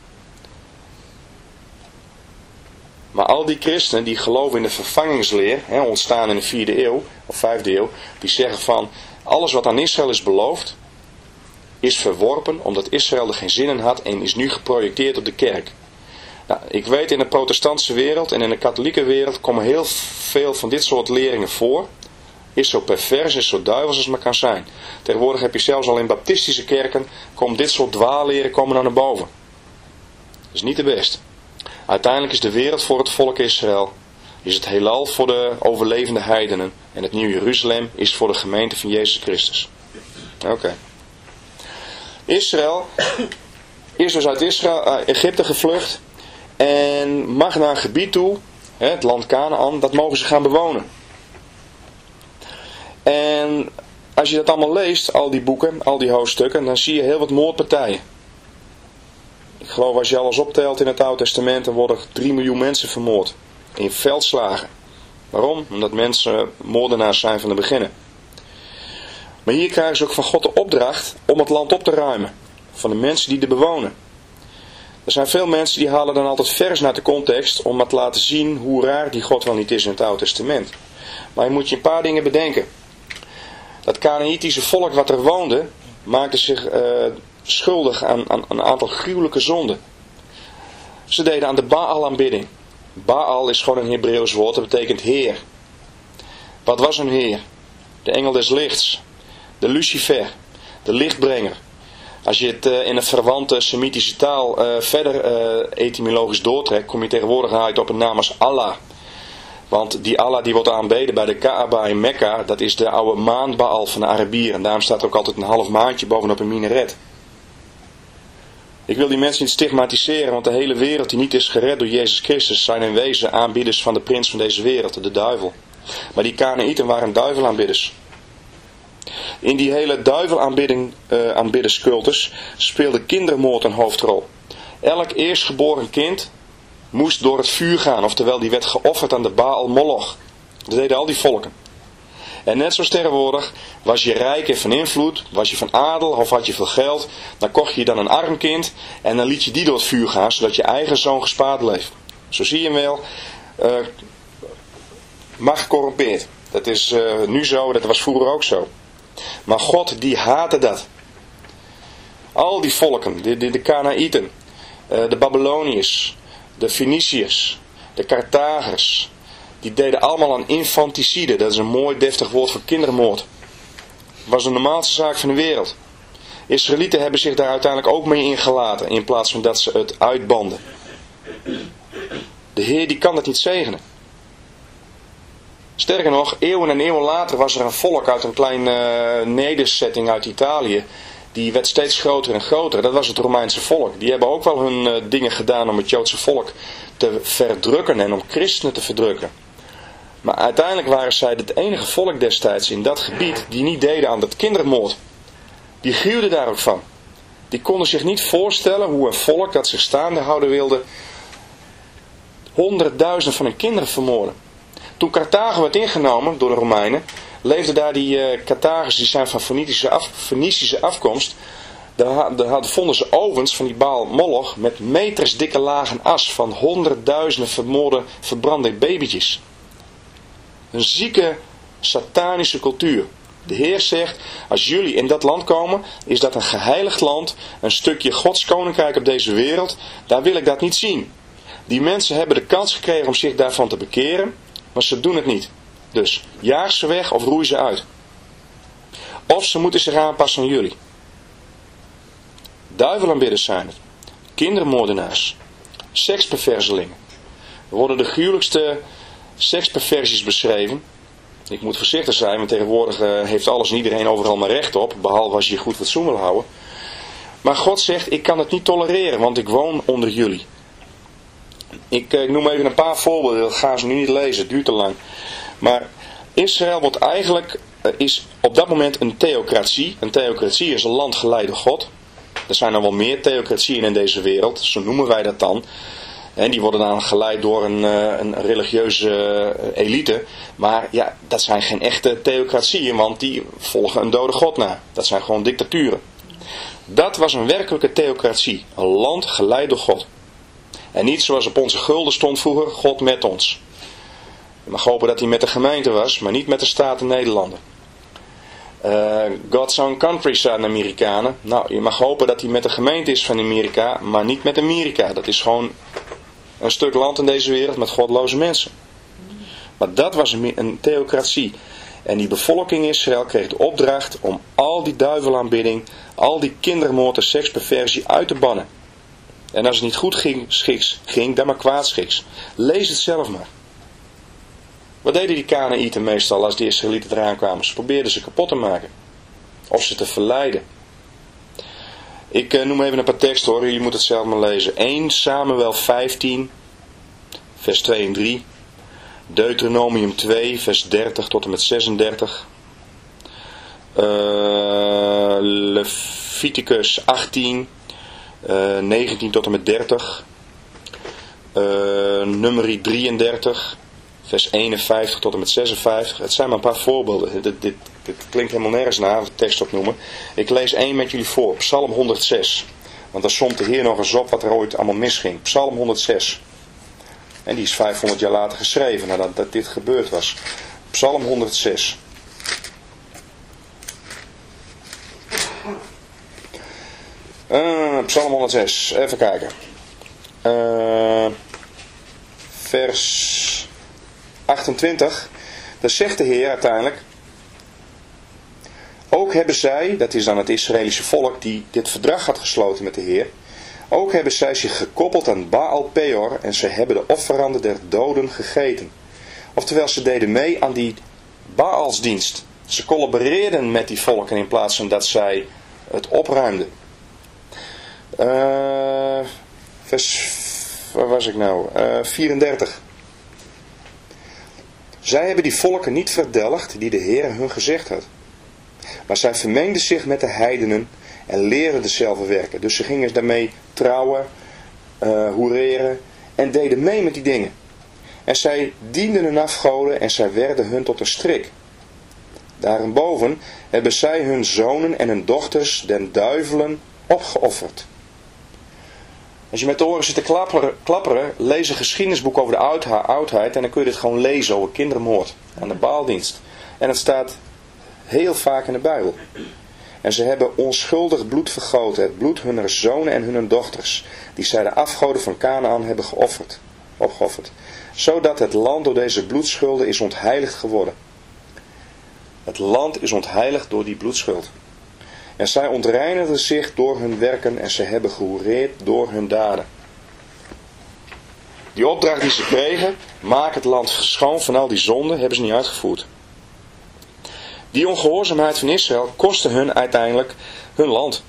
Maar al die christenen die geloven in de vervangingsleer, hè, ontstaan in de vierde eeuw, of vijfde eeuw, die zeggen van, alles wat aan Israël is beloofd, is verworpen omdat Israël er geen zin in had en is nu geprojecteerd op de kerk. Nou, ik weet in de protestantse wereld en in de katholieke wereld komen heel veel van dit soort leringen voor. Is zo pervers, is zo duivels als het maar kan zijn. Tegenwoordig heb je zelfs al in baptistische kerken, komen dit soort dwaalleren komen naar, naar boven. Dat is niet de best. Uiteindelijk is de wereld voor het volk Israël. Is het heelal voor de overlevende heidenen. En het Nieuw Jeruzalem is voor de gemeente van Jezus Christus. Oké. Okay. Israël is dus uit Israël, uh, Egypte gevlucht. En mag naar een gebied toe, hè, het land Kanaan, dat mogen ze gaan bewonen. En als je dat allemaal leest, al die boeken, al die hoofdstukken, dan zie je heel wat moordpartijen. Ik geloof als je alles optelt in het Oude Testament, dan worden drie miljoen mensen vermoord. In veldslagen. Waarom? Omdat mensen moordenaars zijn van de beginnen. Maar hier krijgen ze ook van God de opdracht om het land op te ruimen. Van de mensen die er bewonen. Er zijn veel mensen die halen dan altijd vers naar de context om maar te laten zien hoe raar die God wel niet is in het Oude Testament. Maar je moet je een paar dingen bedenken. Dat Kanaïtische volk wat er woonde, maakte zich uh, schuldig aan, aan een aantal gruwelijke zonden. Ze deden aan de Baal-aanbidding. Baal is gewoon een Hebreeuws woord, dat betekent heer. Wat was een heer? De engel des lichts. De Lucifer. De lichtbrenger. Als je het uh, in een verwante Semitische taal uh, verder uh, etymologisch doortrekt, kom je tegenwoordig uit op een naam als Allah. Want die Allah die wordt aanbeden bij de Kaaba in Mekka, dat is de oude maanbaal van de Arabieren. En daarom staat er ook altijd een half maantje bovenop een minaret. Ik wil die mensen niet stigmatiseren, want de hele wereld die niet is gered door Jezus Christus zijn in wezen aanbidders van de prins van deze wereld, de duivel. Maar die Kanaïten waren duivelaanbidders. In die hele duivelaanbidding, uh, aanbidderscultus speelde kindermoord een hoofdrol. Elk eerstgeboren kind moest door het vuur gaan, oftewel die werd geofferd aan de Baal Moloch. Dat deden al die volken. En net zoals tegenwoordig, was je rijk en van invloed, was je van adel of had je veel geld, dan kocht je dan een arm kind en dan liet je die door het vuur gaan, zodat je eigen zoon gespaard bleef. Zo zie je hem wel, uh, macht corrompeert. Dat is uh, nu zo, dat was vroeger ook zo. Maar God die haatte dat. Al die volken, de, de, de Kanaïten, uh, de Babyloniërs, de Feniciërs, de Carthagers, die deden allemaal aan infanticide. Dat is een mooi deftig woord voor kindermoord. Dat was de normaalste zaak van de wereld. Israëlieten hebben zich daar uiteindelijk ook mee ingelaten, in plaats van dat ze het uitbanden. De Heer die kan dat niet zegenen. Sterker nog, eeuwen en eeuwen later was er een volk uit een kleine uh, nederzetting uit Italië. Die werd steeds groter en groter. Dat was het Romeinse volk. Die hebben ook wel hun uh, dingen gedaan om het Joodse volk te verdrukken en om christenen te verdrukken. Maar uiteindelijk waren zij het enige volk destijds in dat gebied die niet deden aan dat kindermoord. Die gruwden daar ook van. Die konden zich niet voorstellen hoe een volk dat zich staande houden wilde honderdduizenden van hun kinderen vermoorden. Toen Carthago werd ingenomen door de Romeinen, leefden daar die uh, Carthagers, die zijn van Fenicische, af, Fenicische afkomst. Daar, daar vonden ze ovens van die Baal Moloch met meters dikke lagen as van honderdduizenden vermoorde, verbrande babytjes. Een zieke, satanische cultuur. De Heer zegt, als jullie in dat land komen, is dat een geheiligd land, een stukje Gods koninkrijk op deze wereld. Daar wil ik dat niet zien. Die mensen hebben de kans gekregen om zich daarvan te bekeren, maar ze doen het niet. Dus jaag ze weg of roei ze uit. Of ze moeten zich aanpassen aan jullie. Duivelaanbidders zijn het. Kindermoordenaars. Seksperverselingen. Er worden de gruwelijkste seksperversies beschreven. Ik moet voorzichtig zijn, want tegenwoordig uh, heeft alles en iedereen overal maar recht op. Behalve als je je goed fatsoen wil houden. Maar God zegt, ik kan het niet tolereren, want ik woon onder jullie. Ik, uh, ik noem even een paar voorbeelden, dat gaan ze nu niet lezen, het duurt te lang. Maar Israël wordt eigenlijk, uh, is op dat moment een theocratie. Een theocratie is een land geleid door God. Er zijn er wel meer theocratieën in deze wereld, zo noemen wij dat dan. En die worden dan geleid door een, een religieuze elite. Maar ja, dat zijn geen echte theocratieën, want die volgen een dode God na. Dat zijn gewoon dictaturen. Dat was een werkelijke theocratie. Een land geleid door God. En niet zoals op onze gulden stond vroeger, God met ons. Je mag hopen dat hij met de gemeente was, maar niet met de Staten Nederlanden. Uh, God's Own Country, zijn de Amerikanen. Nou, je mag hopen dat hij met de gemeente is van Amerika, maar niet met Amerika. Dat is gewoon een stuk land in deze wereld met godloze mensen. Maar dat was een, een theocratie. En die bevolking Israël kreeg de opdracht om al die duivelaanbidding, al die kindermoord en seksperversie uit te bannen. En als het niet goed ging, schiks, ging dan maar kwaadschiks. Lees het zelf maar. Wat deden die Kanaïten meestal als die Israëlieten eraan kwamen? Ze probeerden ze kapot te maken. Of ze te verleiden. Ik uh, noem even een paar teksten hoor, jullie moeten het zelf maar lezen. Eerste Samuel vijftien, vers twee en drie. Deuteronomium twee, vers dertig tot en met zesendertig. Uh, Leviticus achttien, uh, negentien tot en met dertig. Uh, Numeri drieëndertig, vers eenenvijftig tot en met zesenvijftig. Het zijn maar een paar voorbeelden. Dit, dit, dit klinkt helemaal nergens naar, de tekst opnoemen. Ik lees één met jullie voor. Psalm honderdzes. Want daar somt de Heer nog eens op wat er ooit allemaal misging. Psalm honderdzes. En die is vijfhonderd jaar later geschreven, nadat dat dit gebeurd was. Psalm honderdzes. Uh, Psalm honderdzes. Even kijken. Uh, vers achtentwintig. Daar zegt de Heer uiteindelijk. Ook hebben zij, dat is dan het Israëlische volk die dit verdrag had gesloten met de Heer. Ook hebben zij zich gekoppeld aan Baal Peor en ze hebben de offeranden der doden gegeten. Oftewel, ze deden mee aan die Baalsdienst. Ze collaboreerden met die volken in plaats van dat zij het opruimden. Uh, vers, waar was ik nou? Uh, vierendertig. Zij hebben die volken niet verdelgd die de Heer hun gezegd had. Maar zij vermengden zich met de heidenen en leerden dezelfde werken. Dus ze gingen daarmee trouwen, uh, hoereren en deden mee met die dingen. En zij dienden hun afgoden en zij werden hun tot een strik. Daarboven hebben zij hun zonen en hun dochters den duivelen opgeofferd. Als je met de oren zit te klapperen, klapperen, lees een geschiedenisboek over de oudheid en dan kun je dit gewoon lezen over kindermoord aan de Baaldienst. En het staat heel vaak in de Bijbel. En ze hebben onschuldig bloed vergoten, het bloed hunner zonen en hunner dochters, die zij de afgoden van Kanaan hebben geofferd, opgeofferd, zodat het land door deze bloedschulden is ontheiligd geworden. Het land is ontheiligd door die bloedschuld. En zij ontreinigden zich door hun werken en ze hebben gehoereerd door hun daden. Die opdracht die ze kregen, maak het land schoon van al die zonden, hebben ze niet uitgevoerd. Die ongehoorzaamheid van Israël kostte hun uiteindelijk hun land.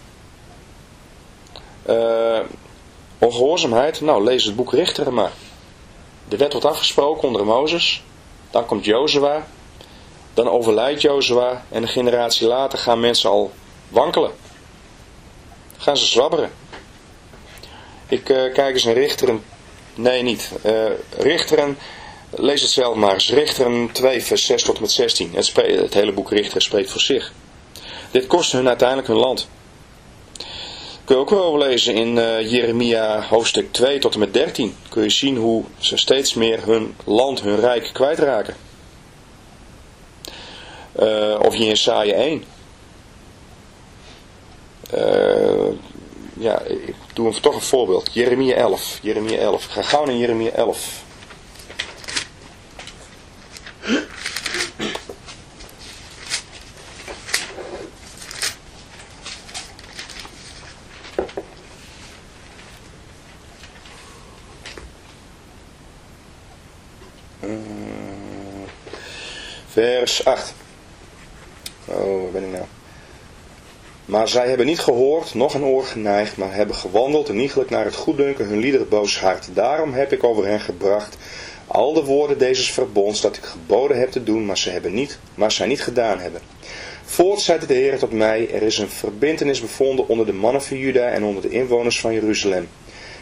Uh, ongehoorzaamheid, nou lees het boek Richteren maar. De wet wordt afgesproken onder Mozes, dan komt Jozua, dan overlijdt Jozua en een generatie later gaan mensen al wankelen. Gaan ze zwabberen. Ik uh, kijk eens naar Richteren, nee niet, uh, Richteren. Lees het zelf maar eens. Richteren twee vers zes tot en met zestien. Het, spreekt, het hele boek Richteren spreekt voor zich. Dit kost hun uiteindelijk hun land. Kun je ook wel lezen in uh, Jeremia hoofdstuk twee tot en met dertien. Kun je zien hoe ze steeds meer hun land, hun rijk kwijtraken. Uh, of in Jesaja één. Uh, ja, ik doe hem toch een voorbeeld. Jeremia elf. Jeremia elf. Ik ga gauw naar Jeremia elf. Vers acht. Oh, waar ben ik nou? Maar zij hebben niet gehoord, noch een oor geneigd, maar hebben gewandeld en iegelijk naar het goeddunken hun liederen boos hart. Daarom heb ik over hen gebracht al de woorden deze verbonds dat ik geboden heb te doen, maar ze hebben niet, maar zij niet gedaan hebben. Voorts zeide de Heer tot mij, er is een verbintenis bevonden onder de mannen van Juda en onder de inwoners van Jeruzalem.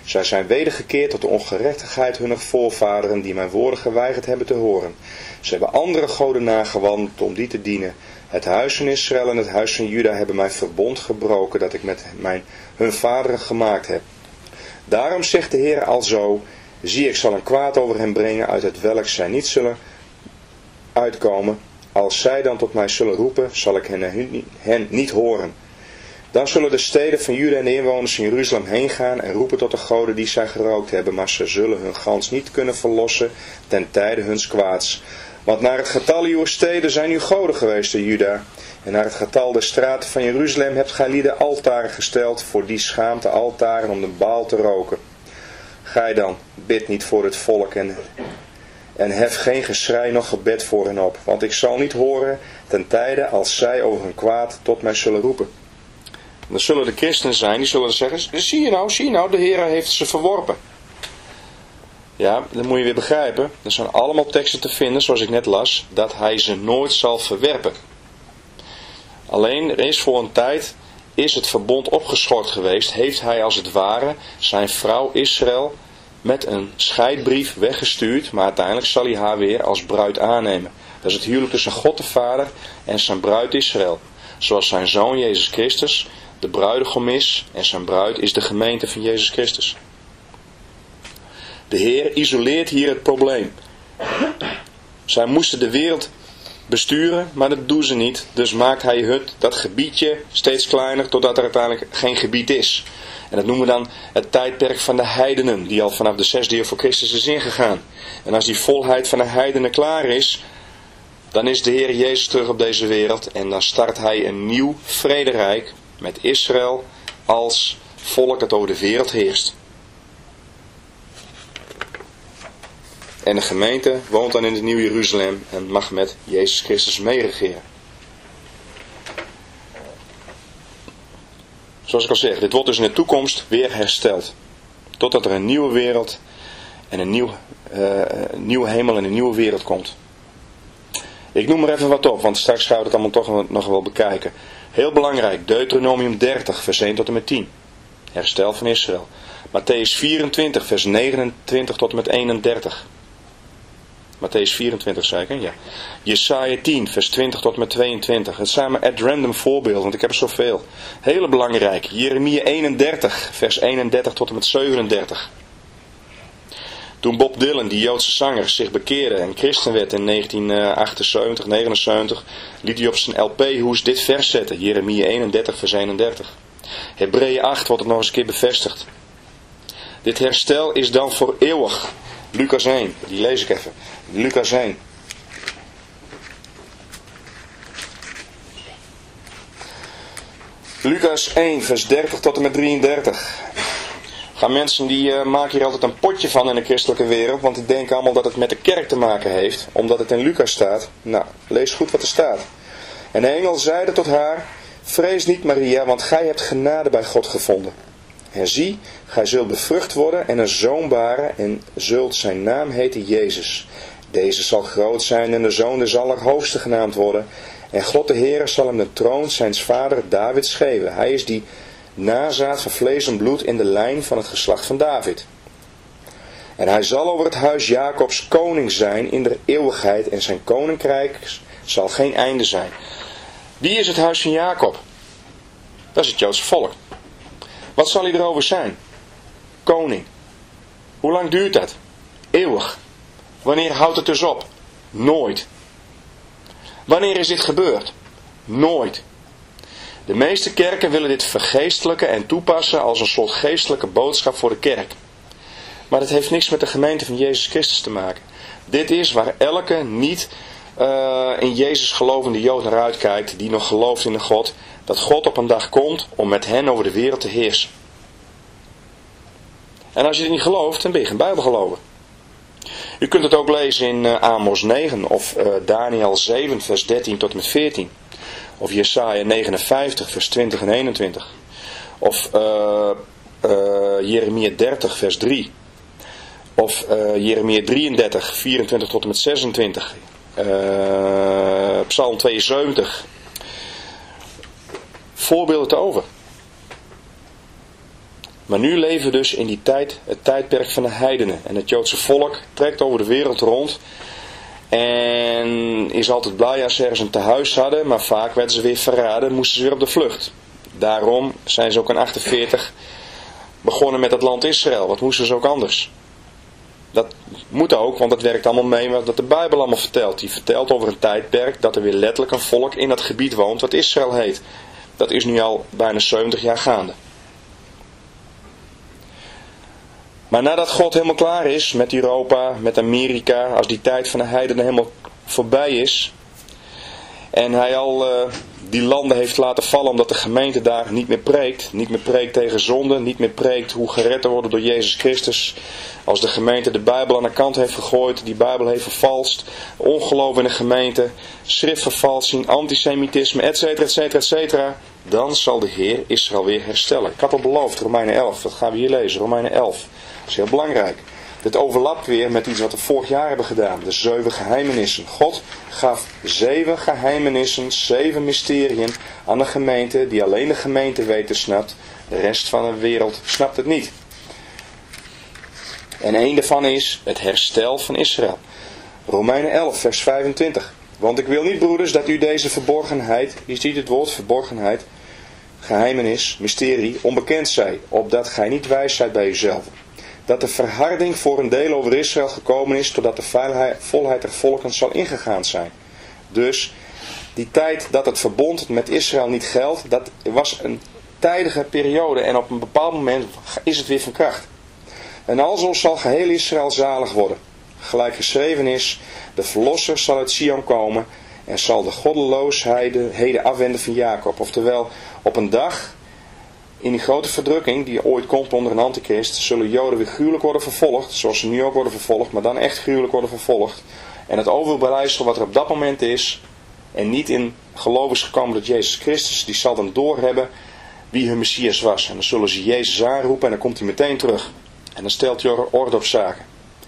Zij zijn wedergekeerd tot de ongerechtigheid hunner voorvaderen, die mijn woorden geweigerd hebben te horen. Ze hebben andere goden nagewandeld om die te dienen. Het huis van Israël en het huis van Juda hebben mijn verbond gebroken, dat ik met mijn, hun vaderen gemaakt heb. Daarom zegt de Heer alzo, zie, ik zal een kwaad over hen brengen, uit het welk zij niet zullen uitkomen. Als zij dan tot mij zullen roepen, zal ik hen, hen niet horen. Dan zullen de steden van Juda en de inwoners van Jeruzalem heen gaan en roepen tot de goden die zij gerookt hebben, maar ze zullen hun gans niet kunnen verlossen ten tijde huns kwaads. Want naar het getal uw steden zijn uw goden geweest in Juda, en naar het getal der straten van Jeruzalem hebt gij lieden altaren gesteld, voor die schaamte altaren om de Baal te roken. Gij dan, bid niet voor het volk en, en hef geen geschrei nog gebed voor hen op, want ik zal niet horen ten tijde als zij over hun kwaad tot mij zullen roepen. Dan zullen de christenen zijn, die zullen zeggen, zie je nou, zie je nou, de Heer heeft ze verworpen. Ja, dat moet je weer begrijpen. Er zijn allemaal teksten te vinden, zoals ik net las, dat hij ze nooit zal verwerpen. Alleen, er is voor een tijd, is het verbond opgeschort geweest, heeft hij als het ware zijn vrouw Israël met een scheidbrief weggestuurd, maar uiteindelijk zal hij haar weer als bruid aannemen. Dat is het huwelijk tussen God de Vader en zijn bruid Israël. Zoals zijn zoon Jezus Christus de bruidegom is en zijn bruid is de gemeente van Jezus Christus. De Heer isoleert hier het probleem. Zij moesten de wereld besturen, maar dat doen ze niet. Dus maakt hij het, dat gebiedje steeds kleiner totdat er uiteindelijk geen gebied is. En dat noemen we dan het tijdperk van de heidenen, die al vanaf de zesde eeuw voor Christus is ingegaan. En als die volheid van de heidenen klaar is, dan is de Heer Jezus terug op deze wereld en dan start hij een nieuw vrederijk met Israël als volk dat over de wereld heerst. En de gemeente woont dan in het Nieuw Jeruzalem en mag met Jezus Christus meeregeren. Zoals ik al zeg, dit wordt dus in de toekomst weer hersteld. Totdat er een nieuwe wereld en een nieuw, uh, een nieuwe hemel en een nieuwe wereld komt. Ik noem er even wat op, want straks gaan we het allemaal toch nog wel bekijken. Heel belangrijk, Deuteronomium dertig, vers één tot en met tien. Herstel van Israël. Matthäus vierentwintig, vers negenentwintig tot en met eenendertig. Matthäus vierentwintig, zei ik, hè? Ja. Jesaja tien, vers twintig tot en met tweeëntwintig. Het zijn maar at random voorbeelden, want ik heb er zoveel. Hele belangrijk, Jeremia eenendertig, vers eenendertig tot en met zevenendertig. Toen Bob Dylan, die Joodse zanger, zich bekeerde en christen werd in negentien achtenzeventig, negenenzeventig, liet hij op zijn L P-hoes dit vers zetten, Jeremia eenendertig, vers eenendertig. Hebreeën acht wordt het nog eens een keer bevestigd. Dit herstel is dan voor eeuwig. Lucas één, die lees ik even. Lucas één. Lucas één, vers dertig tot en met drieëndertig. Gaan mensen die uh, maken hier altijd een potje van in de christelijke wereld, want die denken allemaal dat het met de kerk te maken heeft, omdat het in Lucas staat. Nou, lees goed wat er staat. En de engel zeide tot haar, vrees niet Maria, want gij hebt genade bij God gevonden. En zie, gij zult bevrucht worden en een zoon baren en zult zijn naam heten Jezus. Deze zal groot zijn en de zoon des Allerhoogste genaamd worden. En God de Heere zal hem de troon zijns vaders Davids geven. Hij is die nazaat van vlees en bloed in de lijn van het geslacht van David. En hij zal over het huis Jacobs koning zijn in de eeuwigheid en zijn koninkrijk zal geen einde zijn. Wie is het huis van Jacob? Dat is het Joodse volk. Wat zal hij erover zijn? Koning. Hoe lang duurt dat? Eeuwig. Wanneer houdt het dus op? Nooit. Wanneer is dit gebeurd? Nooit. De meeste kerken willen dit vergeestelijken en toepassen als een soort geestelijke boodschap voor de kerk. Maar dat heeft niks met de gemeente van Jezus Christus te maken. Dit is waar elke niet uh, in Jezus gelovende Jood naar uitkijkt, die nog gelooft in de God, dat God op een dag komt om met hen over de wereld te heersen. En als je het niet gelooft, dan ben je geen Bijbelgelover. U kunt het ook lezen in uh, Amos negen of uh, Daniel zeven vers dertien tot en met veertien. Of Jesaja negenenvijftig vers twintig en eenentwintig. Of uh, uh, Jeremia dertig vers drie. Of uh, Jeremia drieëndertig, vierentwintig tot en met zesentwintig. Uh, Psalm tweeënzeventig. Voorbeelden te over. Maar nu leven we dus in die tijd, het tijdperk van de heidenen. En het Joodse volk trekt over de wereld rond. En is altijd blij als ze ergens een tehuis hadden. Maar vaak werden ze weer verraden, moesten ze weer op de vlucht. Daarom zijn ze ook in achtenveertig begonnen met het land Israël. Wat moesten ze ook anders? Dat moet ook, want dat werkt allemaal mee met wat de Bijbel allemaal vertelt. Die vertelt over een tijdperk dat er weer letterlijk een volk in dat gebied woont wat Israël heet. Dat is nu al bijna zeventig jaar gaande. Maar nadat God helemaal klaar is met Europa, met Amerika, als die tijd van de heidenen helemaal voorbij is, en hij al uh, die landen heeft laten vallen omdat de gemeente daar niet meer preekt, niet meer preekt tegen zonde, niet meer preekt hoe gered te worden door Jezus Christus. Als de gemeente de Bijbel aan de kant heeft gegooid, die Bijbel heeft vervalst, ongeloof in de gemeente, schriftvervalsing, antisemitisme, et cetera, et cetera, et cetera, dan zal de Heer Israël weer herstellen. Ik had al beloofd, Romeinen elf, dat gaan we hier lezen, Romeinen elf. Dat is heel belangrijk. Dit overlapt weer met iets wat we vorig jaar hebben gedaan. De zeven geheimenissen. God gaf zeven geheimenissen, zeven mysteriën aan de gemeente, die alleen de gemeente weten snapt. De rest van de wereld snapt het niet. En één daarvan is het herstel van Israël. Romeinen elf, vers vijfentwintig. Want ik wil niet, broeders, dat u deze verborgenheid, je ziet het woord verborgenheid, geheimenis, mysterie, onbekend zij, opdat gij niet wijs zijt bij uzelf. Dat de verharding voor een deel over Israël gekomen is, totdat de volheid der volken zal ingegaan zijn. Dus die tijd dat het verbond met Israël niet geldt, dat was een tijdige periode en op een bepaald moment is het weer van kracht. En alzo zal geheel Israël zalig worden. Gelijk geschreven is, de verlosser zal uit Sion komen en zal de goddeloosheden afwenden van Jacob. Oftewel, op een dag, in die grote verdrukking die ooit komt onder een antichrist, zullen Joden weer gruwelijk worden vervolgd, zoals ze nu ook worden vervolgd, maar dan echt gruwelijk worden vervolgd. En het overblijfsel wat er op dat moment is, en niet in geloof is gekomen tot Jezus Christus, die zal dan doorhebben wie hun Messias was. En dan zullen ze Jezus aanroepen en dan komt hij meteen terug. En dan stelt hij orde op zaken.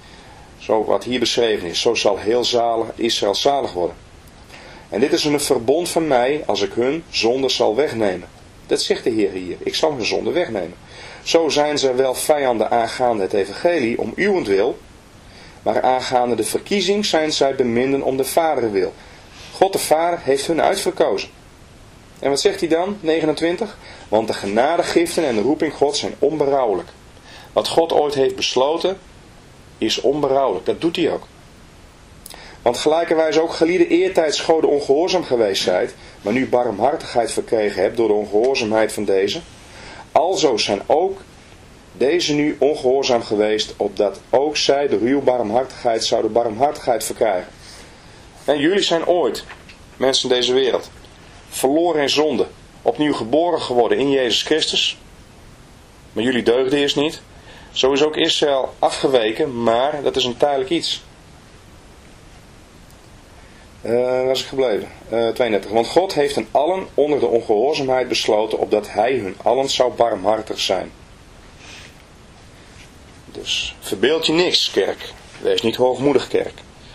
Zo wat hier beschreven is. Zo zal heel zalig, Israël zalig worden. En dit is een verbond van mij als ik hun zonde zal wegnemen. Dat zegt de Heer hier. Ik zal hun zonde wegnemen. Zo zijn ze wel vijanden aangaande het evangelie om uwentwil. Maar aangaande de verkiezing zijn zij beminden om de Vaderwil. God de Vader heeft hun uitverkozen. En wat zegt hij dan? negenentwintig. Want de genadegiften en de roeping God zijn onberouwelijk. Wat God ooit heeft besloten is onberouwelijk. Dat doet hij ook. Want gelijkerwijs ook gelieden eertijds goden ongehoorzaam geweest zijt, maar nu barmhartigheid verkregen hebt door de ongehoorzaamheid van deze. Alzo zijn ook deze nu ongehoorzaam geweest, opdat ook zij door uw barmhartigheid zouden barmhartigheid verkrijgen. En jullie zijn ooit, mensen in deze wereld, verloren in zonde, opnieuw geboren geworden in Jezus Christus. Maar jullie deugden eerst niet. Zo is ook Israël afgeweken, maar dat is een tijdelijk iets. Uh, waar was ik gebleven? Uh, tweeëndertig. Want God heeft hen allen onder de ongehoorzaamheid besloten, opdat hij hun allen zou barmhartig zijn. Dus verbeeld je niks, kerk. Wees niet hoogmoedig, kerk.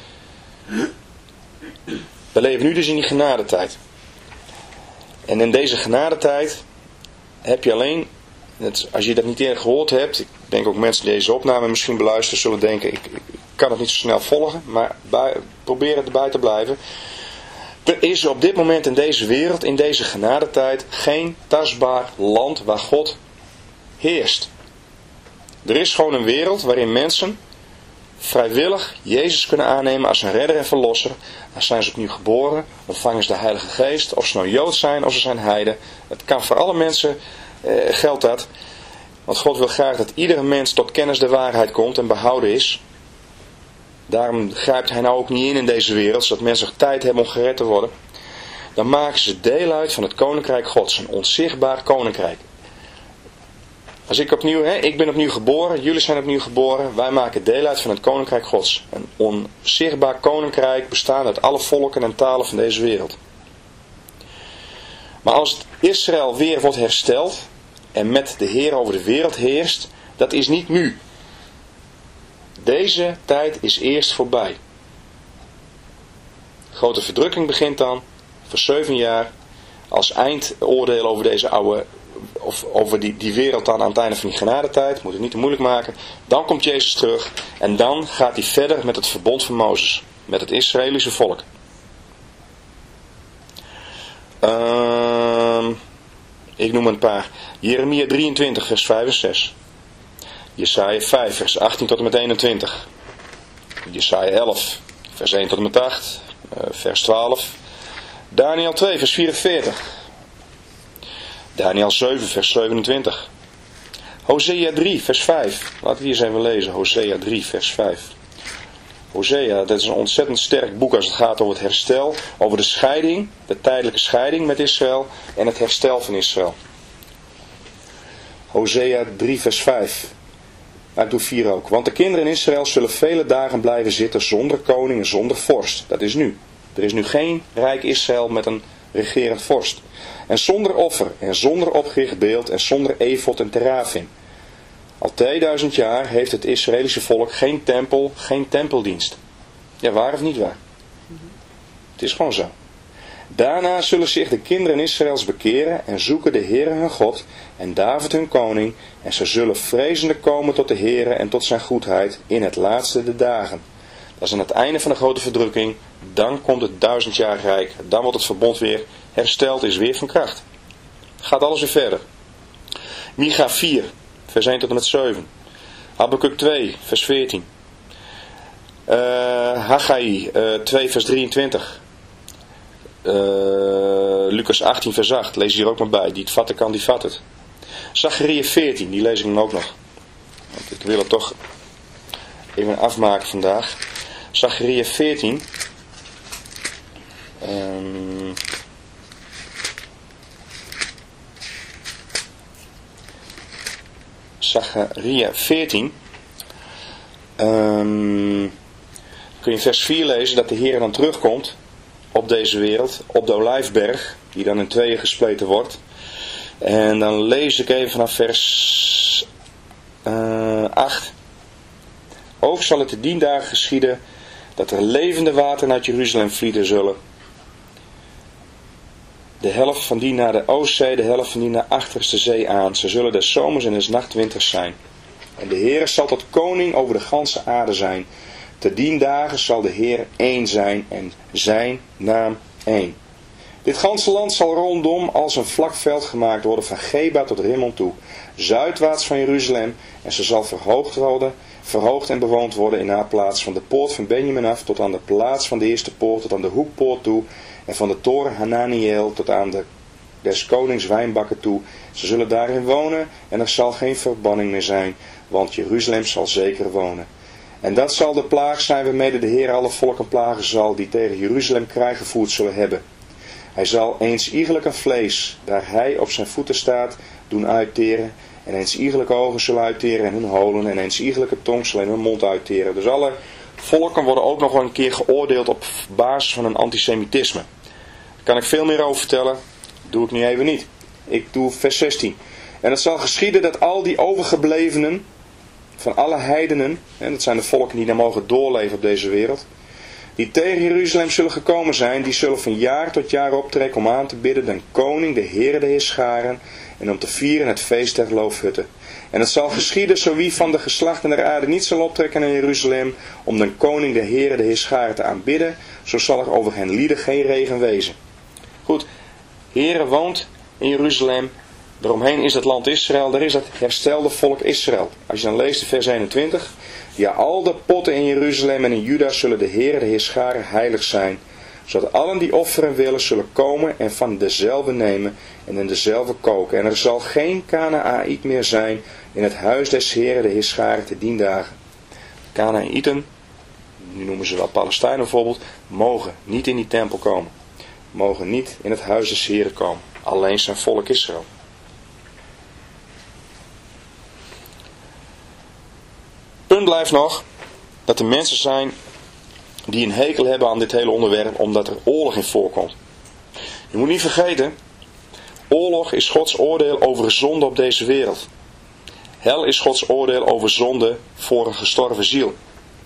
We leven nu dus in die genadetijd. En in deze genadetijd heb je alleen, als je dat niet eerder gehoord hebt, ik denk ook mensen die deze opname misschien beluisteren zullen denken, ik, ik kan het niet zo snel volgen, maar bij, probeer het erbij te blijven. Er is op dit moment in deze wereld, in deze genadetijd, geen tastbaar land waar God heerst. Er is gewoon een wereld waarin mensen vrijwillig Jezus kunnen aannemen als hun redder en verlosser. Dan zijn ze opnieuw geboren, ontvangen ze de Heilige Geest, of ze nou Jood zijn of ze zijn heiden. Het kan voor alle mensen, eh, geldt dat. Want God wil graag dat iedere mens tot kennis der waarheid komt en behouden is. Daarom grijpt hij nou ook niet in in deze wereld, zodat mensen tijd hebben om gered te worden. Dan maken ze deel uit van het Koninkrijk Gods, een onzichtbaar Koninkrijk. Als ik opnieuw, hè, ik ben opnieuw geboren, jullie zijn opnieuw geboren, wij maken deel uit van het Koninkrijk Gods. Een onzichtbaar Koninkrijk bestaande uit alle volken en talen van deze wereld. Maar als Israël weer wordt hersteld en met de Heer over de wereld heerst, dat is niet nu. Deze tijd is eerst voorbij. De grote verdrukking begint dan voor zeven jaar als eindoordeel over deze oude, of over die, die wereld dan aan het einde van die genadetijd. Moet het niet te moeilijk maken. Dan komt Jezus terug. En dan gaat hij verder met het verbond van Mozes. Met het Israëlische volk. Uh, ik noem een paar. Jeremia drieëntwintig vers vijf en zes. Jesaja vijf vers achttien tot en met eenentwintig. Jesaja elf vers één tot en met acht. Uh, vers twaalf. Daniel twee vers vierenveertig. Daniel zeven vers zevenentwintig. Hosea drie vers vijf. Laten we hier eens even lezen. Hosea drie vers vijf. Hosea, dat is een ontzettend sterk boek als het gaat over het herstel. Over de scheiding, de tijdelijke scheiding met Israël en het herstel van Israël. Hosea drie vers vijf. Nou, ik doe vier ook. Want de kinderen in Israël zullen vele dagen blijven zitten zonder koning en zonder vorst. Dat is nu. Er is nu geen rijk Israël met een regerend vorst. En zonder offer en zonder opgericht beeld en zonder efod en terafim. Al tweeduizend jaar heeft het Israëlische volk geen tempel, geen tempeldienst. Ja, waar of niet waar? Het is gewoon zo. Daarna zullen zich de kinderen Israëls bekeren en zoeken de Heere hun God en David hun koning. En ze zullen vrezende komen tot de Heere en tot zijn goedheid in het laatste de dagen. Dat is aan het einde van de grote verdrukking. Dan komt het duizendjarig rijk. Dan wordt het verbond weer hersteld, is weer van kracht. Gaat alles weer verder. Micha vier, vers één tot en met zeven. Habakuk twee, vers veertien. Uh, Haggai uh, twee, vers drieëntwintig. Uh, Lucas achttien, vers acht. Lees hier ook maar bij. Die het vatten kan, die vat het. Zacharia veertien, die lees ik dan ook nog. Want ik wil het toch even afmaken vandaag. Zacharia veertien. Um, Zacharia veertien. Um, kun je in vers vier lezen dat de Heer dan terugkomt op deze wereld, op de Olijfberg, die dan in tweeën gespleten wordt. En dan lees ik even vanaf vers uh, acht. Ook zal het te dien dagen geschieden dat er levende wateren uit Jeruzalem vlieden zullen. De helft van die naar de Oostzee, de helft van die naar achterste zee aan. Ze zullen des zomers en des nachtwinters zijn. En de Heer zal tot koning over de ganse aarde zijn. Te dien dagen zal de Heer één zijn en zijn naam één. Dit ganse land zal rondom als een vlak veld gemaakt worden van Geba tot Rimmon toe, zuidwaarts van Jeruzalem, en ze zal verhoogd worden, verhoogd en bewoond worden in haar plaats van de poort van Benjamin af tot aan de plaats van de eerste poort tot aan de hoekpoort toe, en van de toren Hananiel tot aan de des konings wijnbakken toe. Ze zullen daarin wonen en er zal geen verbanning meer zijn, want Jeruzalem zal zeker wonen. En dat zal de plaag zijn waarmede de Heer alle volken plagen zal, die tegen Jeruzalem krijg gevoerd zullen hebben. Hij zal eens iegelijk een vlees, daar hij op zijn voeten staat, doen uitteren. En eens iegelijke ogen zullen uitteren in hun holen. En eens iegelijke tong zal in hun mond uitteren. Dus alle volken worden ook nog wel een keer geoordeeld op basis van een antisemitisme. Daar kan ik veel meer over vertellen. Dat doe ik nu even niet. Ik doe vers zestien. En het zal geschieden dat al die overgeblevenen van alle heidenen, en dat zijn de volken die dan mogen doorleven op deze wereld, die tegen Jeruzalem zullen gekomen zijn, die zullen van jaar tot jaar optrekken om aan te bidden den koning, de Heere de Heerscharen, en om te vieren het feest der loofhutten. En het zal geschieden, zo wie van de geslachten der aarde niet zal optrekken naar Jeruzalem, om den koning, de Heere de Heerscharen te aanbidden, zo zal er over hen lieden geen regen wezen. Goed, Heere woont in Jeruzalem, daaromheen is het land Israël, daar is het herstelde volk Israël. Als je dan leest in vers eenentwintig... Ja, al de potten in Jeruzalem en in Juda zullen de Heere de Heerscharen heilig zijn, zodat allen die offeren willen zullen komen en van dezelfde nemen en in dezelfde koken. En er zal geen Kanaaniet meer zijn in het huis des Heeren de Heerscharen te dien dagen. Kanaanieten, nu noemen ze wel Palestijnen bijvoorbeeld, mogen niet in die tempel komen. Mogen niet in het huis des Heeren komen. Alleen zijn volk Israël. Punt blijft nog dat er mensen zijn die een hekel hebben aan dit hele onderwerp omdat er oorlog in voorkomt. Je moet niet vergeten, oorlog is Gods oordeel over zonde op deze wereld. Hel is Gods oordeel over zonde voor een gestorven ziel.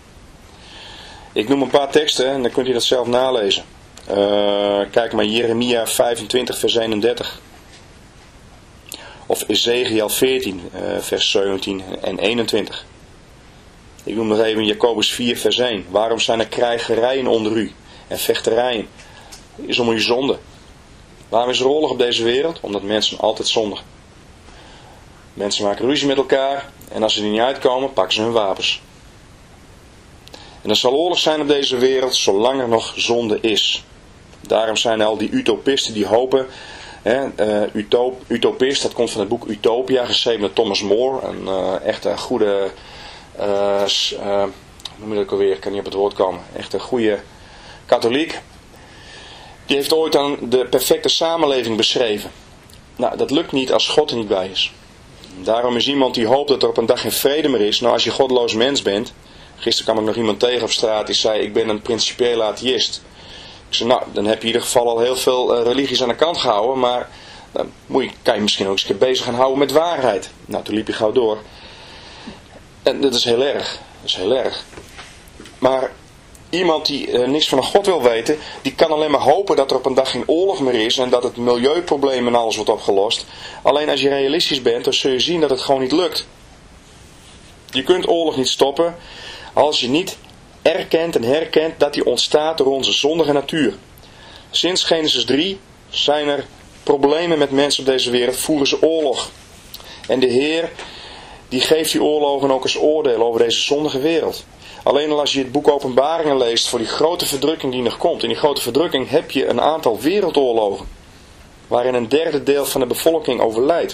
Ik noem een paar teksten en dan kunt u dat zelf nalezen. Uh, kijk maar Jeremia vijfentwintig vers eenendertig. Of Ezekiel veertien, uh, vers zeventien en eenentwintig. Ik noem nog even Jacobus vier, vers één. Waarom zijn er krijgerijen onder u en vechterijen? Is om uw zonde. Waarom is er oorlog op deze wereld? Omdat mensen altijd zondigen. Mensen maken ruzie met elkaar en als ze er niet uitkomen, pakken ze hun wapens. En er zal oorlog zijn op deze wereld zolang er nog zonde is. Daarom zijn al die utopisten die hopen. Hè, uh, utop, utopist, dat komt van het boek Utopia, geschreven door Thomas More. Een uh, echt een goede, uh, uh, hoe noem je dat ook alweer, ik kan niet op het woord komen. Echt een goede katholiek. Die heeft ooit dan de perfecte samenleving beschreven. Nou, dat lukt niet als God er niet bij is. Daarom is iemand die hoopt dat er op een dag geen vrede meer is. Nou, als je godloos mens bent. Gisteren kwam ik nog iemand tegen op straat die zei, ik ben een principiële atheïst. Ik zei, nou, dan heb je in ieder geval al heel veel uh, religies aan de kant gehouden. Maar dan moet je, kan je misschien ook eens een keer bezig gaan houden met waarheid. Nou, toen liep je gauw door. En dat is heel erg. Dat is heel erg. Maar iemand die uh, niks van een God wil weten, die kan alleen maar hopen dat er op een dag geen oorlog meer is en dat het milieuprobleem en alles wordt opgelost. Alleen als je realistisch bent, dan zul je zien dat het gewoon niet lukt. Je kunt oorlog niet stoppen als je niet erkent en herkent dat die ontstaat door onze zondige natuur. Sinds Genesis drie zijn er problemen met mensen op deze wereld, voeren ze oorlog. En de Heer, die geeft die oorlogen ook als oordeel over deze zondige wereld. Alleen al als je het boek Openbaringen leest voor die grote verdrukking die nog komt. In die grote verdrukking heb je een aantal wereldoorlogen. Waarin een derde deel van de bevolking overlijdt.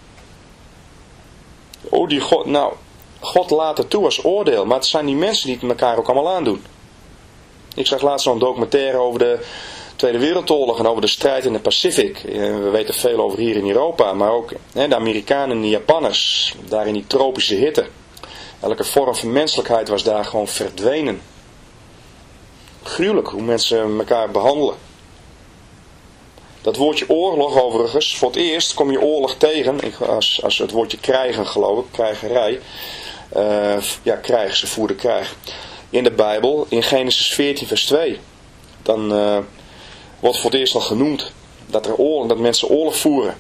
Oh, die God, nou, God laat het toe als oordeel. Maar het zijn die mensen die het elkaar ook allemaal aandoen. Ik zag laatst nog een documentaire over de Tweede Wereldoorlog en over de strijd in de Pacific. We weten veel over hier in Europa. Maar ook de Amerikanen en de Japanners. Daar in die tropische hitte. Elke vorm van menselijkheid was daar gewoon verdwenen. Gruwelijk hoe mensen elkaar behandelen. Dat woordje oorlog overigens, voor het eerst kom je oorlog tegen, als, als het woordje krijgen geloof ik, krijgerij. Uh, ja, krijgen, ze voerden krijg. In de Bijbel, in Genesis veertien vers twee. Dan uh, wordt voor het eerst al genoemd dat, er oorlog, dat mensen oorlog voeren.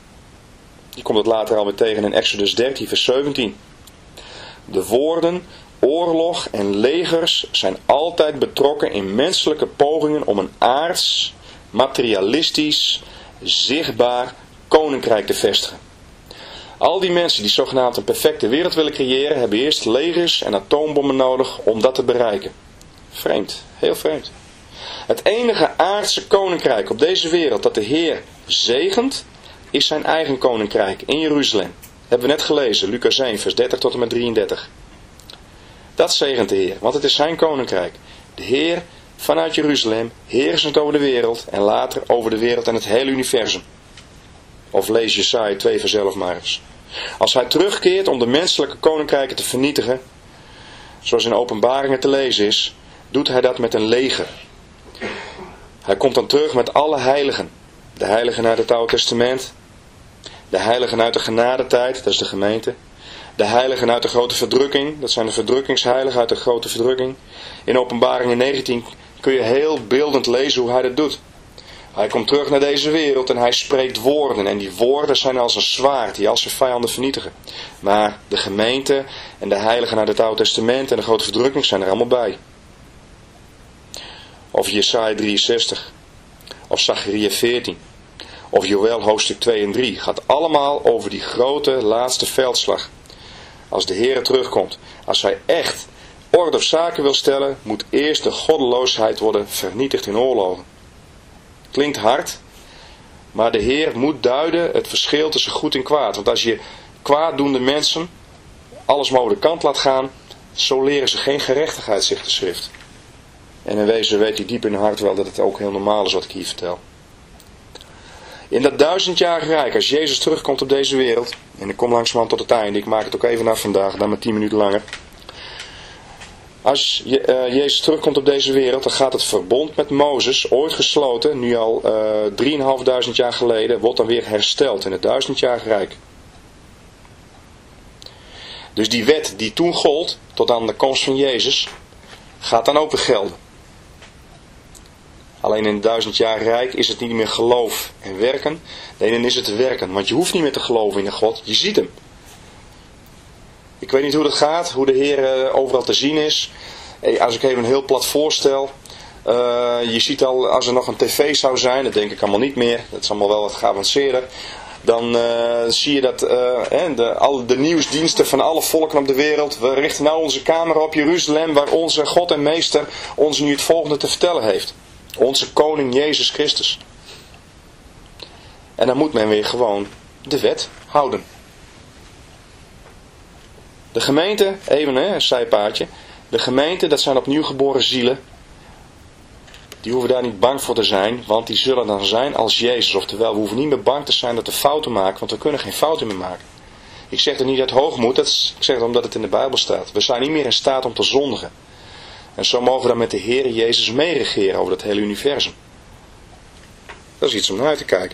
Je komt het later alweer tegen in Exodus dertien vers zeventien. De woorden oorlog en legers zijn altijd betrokken in menselijke pogingen om een aards, materialistisch, zichtbaar koninkrijk te vestigen. Al die mensen die zogenaamd een perfecte wereld willen creëren, hebben eerst legers en atoombommen nodig om dat te bereiken. Vreemd, heel vreemd. Het enige aardse koninkrijk op deze wereld dat de Heer zegent, is zijn eigen koninkrijk in Jeruzalem. Hebben we net gelezen, Lucas één, vers dertig tot en met drieëndertig. Dat zegent de Heer, want het is zijn koninkrijk. De Heer vanuit Jeruzalem, heersend over de wereld en later over de wereld en het hele universum. Of lees Jesaja twee vers elf maar eens. Als hij terugkeert om de menselijke koninkrijken te vernietigen, zoals in Openbaringen te lezen is, doet hij dat met een leger. Hij komt dan terug met alle heiligen. De heiligen uit het Oude Testament. De heiligen uit de genadetijd, dat is de gemeente. De heiligen uit de grote verdrukking, dat zijn de verdrukkingsheiligen uit de grote verdrukking. In Openbaringen negentien kun je heel beeldend lezen hoe hij dat doet. Hij komt terug naar deze wereld en hij spreekt woorden. En die woorden zijn als een zwaard die als zijn vijanden vernietigen. Maar de gemeente en de heiligen uit het Oude Testament en de grote verdrukking zijn er allemaal bij. Of Jesaja drieënzestig. Of Zacharia veertien. Of Joël hoofdstuk twee en drie. Gaat allemaal over die grote laatste veldslag. Als de Heer terugkomt. Als hij echt orde op zaken wil stellen, moet eerst de goddeloosheid worden vernietigd in oorlogen. Klinkt hard, maar de Heer moet duiden het verschil tussen goed en kwaad. Want als je kwaaddoende mensen alles maar over de kant laat gaan, zo leren ze geen gerechtigheid, zegt de schrift. En in wezen weet hij diep in hun hart wel dat het ook heel normaal is wat ik hier vertel. In dat duizendjarige rijk, als Jezus terugkomt op deze wereld, en ik kom langzamerhand tot het einde, ik maak het ook even af vandaag, dan maar tien minuten langer. Als je, uh, Jezus terugkomt op deze wereld, dan gaat het verbond met Mozes, ooit gesloten, nu al uh, drieënhalfduizend jaar geleden, wordt dan weer hersteld in het duizendjarige rijk. Dus die wet die toen gold, tot aan de komst van Jezus, gaat dan ook weer gelden. Alleen in het duizend jaar rijk is het niet meer geloof en werken. Nee, dan is het werken. Want je hoeft niet meer te geloven in een God. Je ziet hem. Ik weet niet hoe dat gaat. Hoe de Heer overal te zien is. Als ik even een heel plat voorstel. Uh, je ziet al, als er nog een tv zou zijn. Dat denk ik allemaal niet meer. Dat is allemaal wel wat geavanceerder. Dan uh, zie je dat uh, de, al de nieuwsdiensten van alle volken op de wereld. We richten nou onze camera op Jeruzalem. Waar onze God en Meester ons nu het volgende te vertellen heeft. Onze koning Jezus Christus. En dan moet men weer gewoon de wet houden. De gemeente, even hè, een zijpaadje. De gemeente, dat zijn opnieuw geboren zielen. Die hoeven daar niet bang voor te zijn, want die zullen dan zijn als Jezus. Oftewel, we hoeven niet meer bang te zijn dat we fouten maken, want we kunnen geen fouten meer maken. Ik zeg het niet uit hoogmoed, dat is, ik zeg het omdat het in de Bijbel staat. We zijn niet meer in staat om te zondigen. En zo mogen we dan met de Heer Jezus meeregeren over het hele universum. Dat is iets om naar uit te kijken.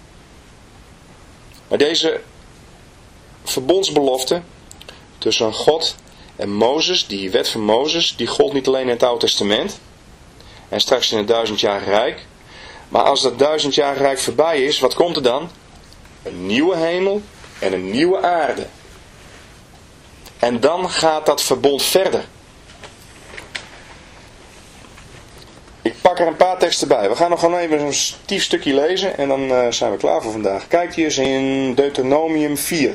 Maar deze verbondsbelofte tussen God en Mozes, die wet van Mozes, die gold niet alleen in het Oude Testament. En straks in het duizend jaar rijk. Maar als dat duizend jaar rijk voorbij is, wat komt er dan? Een nieuwe hemel en een nieuwe aarde. En dan gaat dat verbond verder. Ik pak er een paar teksten bij. We gaan nog gewoon even een stief stukje lezen en dan uh, zijn we klaar voor vandaag. Kijk hier eens in Deuteronomium vier.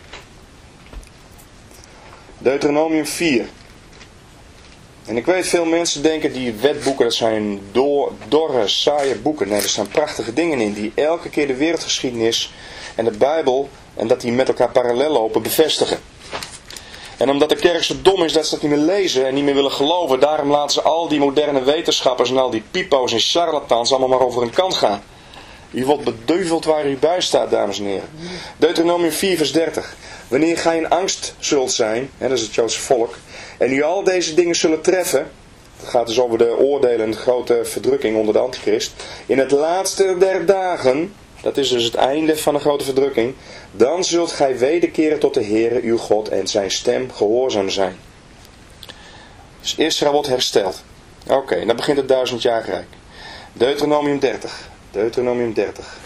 Deuteronomium vier. En ik weet, veel mensen denken die wetboeken, dat zijn door, dorre, saaie boeken. Nee, er staan prachtige dingen in die elke keer de wereldgeschiedenis en de Bijbel, en dat die met elkaar parallel lopen, bevestigen. En omdat de kerk zo dom is dat ze dat niet meer lezen en niet meer willen geloven, daarom laten ze al die moderne wetenschappers en al die pipo's en charlatans allemaal maar over een kant gaan. U wordt beduiveld waar u bij staat, dames en heren. Deuteronomium vier vers dertig. Wanneer gij in angst zult zijn, hè, dat is het Joodse volk, en u al deze dingen zullen treffen, het gaat dus over de oordelen en de grote verdrukking onder de antichrist, in het laatste der dagen, dat is dus het einde van de grote verdrukking, dan zult gij wederkeren tot de Heere uw God en zijn stem gehoorzaam zijn. Dus Israël wordt hersteld. Oké, okay, dan begint het duizend jaar rijk. Deuteronomium dertig. Deuteronomium dertig.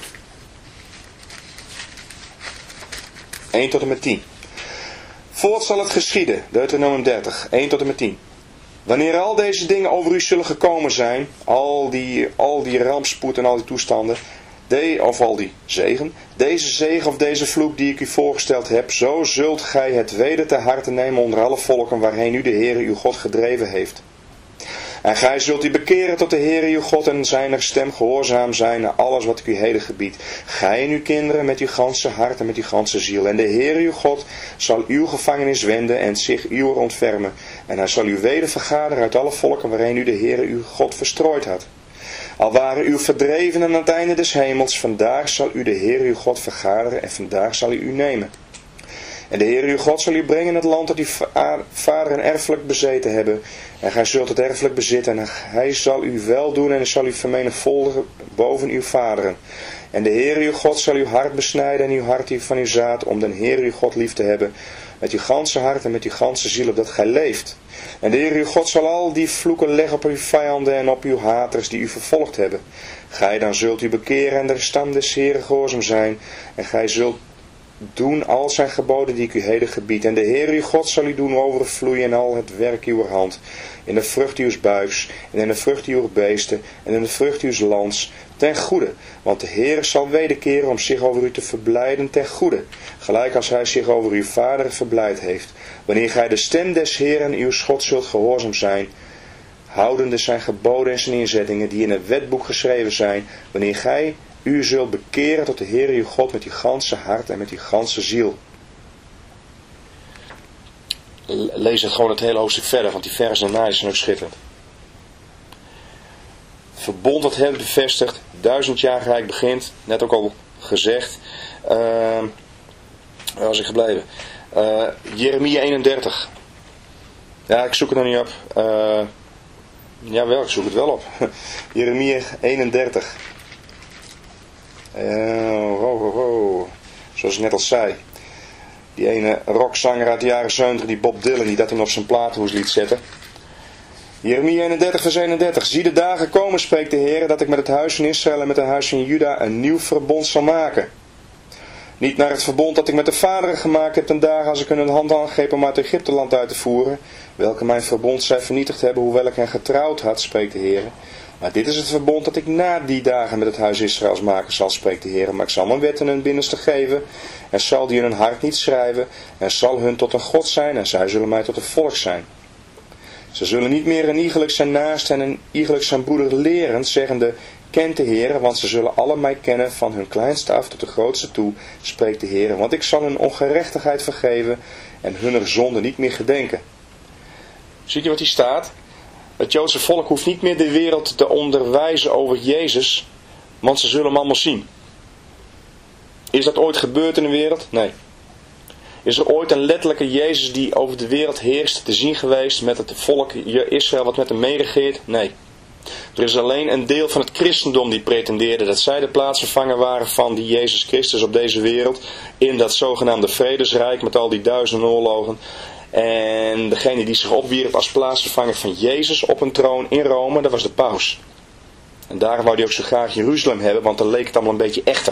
één tot en met tien. Voort zal het geschieden, Deuteronomium dertig, één tot en met tien. Wanneer al deze dingen over u zullen gekomen zijn, al die, al die rampspoed en al die toestanden, de, of al die zegen, deze zegen of deze vloek die ik u voorgesteld heb, zo zult gij het weder ter harte nemen onder alle volken waarheen u de Heere uw God gedreven heeft. En gij zult u bekeren tot de Heere uw God en zijner stem gehoorzaam zijn naar alles wat ik u heden gebied. Gij en uw kinderen met uw ganse hart en met uw ganse ziel. En de Heere uw God zal uw gevangenis wenden en zich uwer ontfermen. En hij zal u weder vergaderen uit alle volken waarheen u de Heere uw God verstrooid had. Al waren uw verdrevenen aan het einde des hemels, vandaag zal u de Heere uw God vergaderen en vandaag zal hij u nemen. En de Heer uw God zal u brengen in het land dat uw vader en erfelijk bezeten hebben. En gij zult het erfelijk bezitten. En hij zal u wel doen en zal u vermenigvuldigen boven uw vaderen. En de Heer uw God zal uw hart besnijden en uw hart van uw zaad, om de Heer uw God lief te hebben. Met uw ganse hart en met uw ganse ziel, opdat gij leeft. En de Heer uw God zal al die vloeken leggen op uw vijanden en op uw haters die u vervolgd hebben. Gij dan zult u bekeren en de stam des Heeren gehoorzaam zijn. En gij zult doen al zijn geboden die ik u heden gebied. En de Heer uw God zal u doen overvloeien in al het werk uw hand. In de vrucht uws buiks, en in de vrucht uw beesten, en in de vrucht uws lands, ten goede. Want de Heer zal wederkeren om zich over u te verblijden ten goede. Gelijk als hij zich over uw vader verblijd heeft. Wanneer gij de stem des Heeren uw God zult gehoorzaam zijn, houdende zijn geboden en zijn inzettingen die in het wetboek geschreven zijn, wanneer gij u zult bekeren tot de Heer uw God met uw ganse hart en met uw ganse ziel. Lees het gewoon het hele hoofdstuk verder, want die versen daarna zijn ook schitterend. Het verbond dat heeft bevestigd, duizend jaar rijk begint, net ook al gezegd. Uh, waar was ik gebleven? Uh, Jeremia eenendertig. Ja, ik zoek het nog niet op. Uh, jawel, ik zoek het wel op. Jeremia eenendertig. Uh, oh, oh, oh. Zoals ik net al zei. Die ene rockzanger uit de jaren zeventig, die Bob Dylan, die dat hem op zijn platenhoes liet zetten. Jeremia eenendertig vers eenendertig. Zie de dagen komen, spreekt de Heer, dat ik met het huis van Israël en met het huis van Juda een nieuw verbond zal maken. Niet naar het verbond dat ik met de vaderen gemaakt heb ten dagen als ik hun een hand aangreep om uit Egypteland uit te voeren, welke mijn verbond zij vernietigd hebben, hoewel ik hen getrouwd had, spreekt de Heer. Maar dit is het verbond dat ik na die dagen met het huis Israëls maken zal, spreekt de Heer. Maar ik zal mijn wetten in hun binnenste geven, en zal die in hun hart niet schrijven, en zal hun tot een God zijn, en zij zullen mij tot een volk zijn. Ze zullen niet meer een iegelijk zijn naast en een iegelijk zijn broeder leren, zeggende, kent de Heer, want ze zullen alle mij kennen, van hun kleinste af tot de grootste toe, spreekt de Heer. Want ik zal hun ongerechtigheid vergeven, en hunner zonde niet meer gedenken. Ziet je wat hier staat? Het Joodse volk hoeft niet meer de wereld te onderwijzen over Jezus, want ze zullen hem allemaal zien. Is dat ooit gebeurd in de wereld? Nee. Is er ooit een letterlijke Jezus die over de wereld heerst te zien geweest met het volk Israël wat met hem meeregeert? Nee. Er is alleen een deel van het christendom die pretendeerde dat zij de plaatsvervanger waren van die Jezus Christus op deze wereld, in dat zogenaamde vredesrijk met al die duizenden oorlogen. En degene die zich opwierp als plaatsvervanger van Jezus op een troon in Rome, dat was de paus. En daarom wou hij ook zo graag Jeruzalem hebben, want dan leek het allemaal een beetje echter.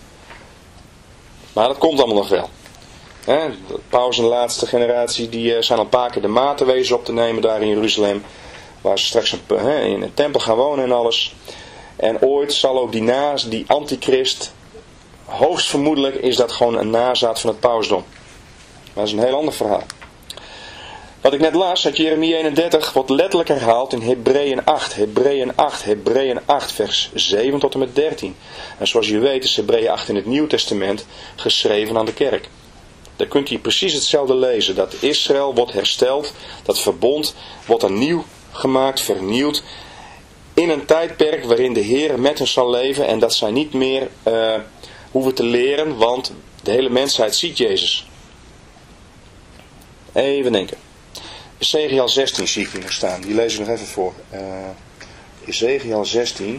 Maar dat komt allemaal nog wel. He, de paus en de laatste generatie die zijn al een paar keer de matenwezen op te nemen daar in Jeruzalem. Waar ze straks een, he, in een tempel gaan wonen en alles. En ooit zal ook die, naas, die antichrist, hoogstvermoedelijk is dat gewoon een nazaat van het pausdom. Maar dat is een heel ander verhaal. Wat ik net las uit Jeremia eenendertig wordt letterlijk herhaald in Hebreeën acht. Hebreeën acht, Hebreeën acht, vers zeven tot en met dertien. En zoals je weet is Hebreeën acht in het Nieuw Testament geschreven aan de kerk. Daar kunt u precies hetzelfde lezen. Dat Israël wordt hersteld, dat verbond wordt opnieuw gemaakt, vernieuwd. In een tijdperk waarin de Heer met hen zal leven en dat zij niet meer uh, hoeven te leren, want de hele mensheid ziet Jezus. Even denken. Ezekiel zestien zie ik hier nog staan. Die lees ik nog even voor. Uh, Ezekiel zestien.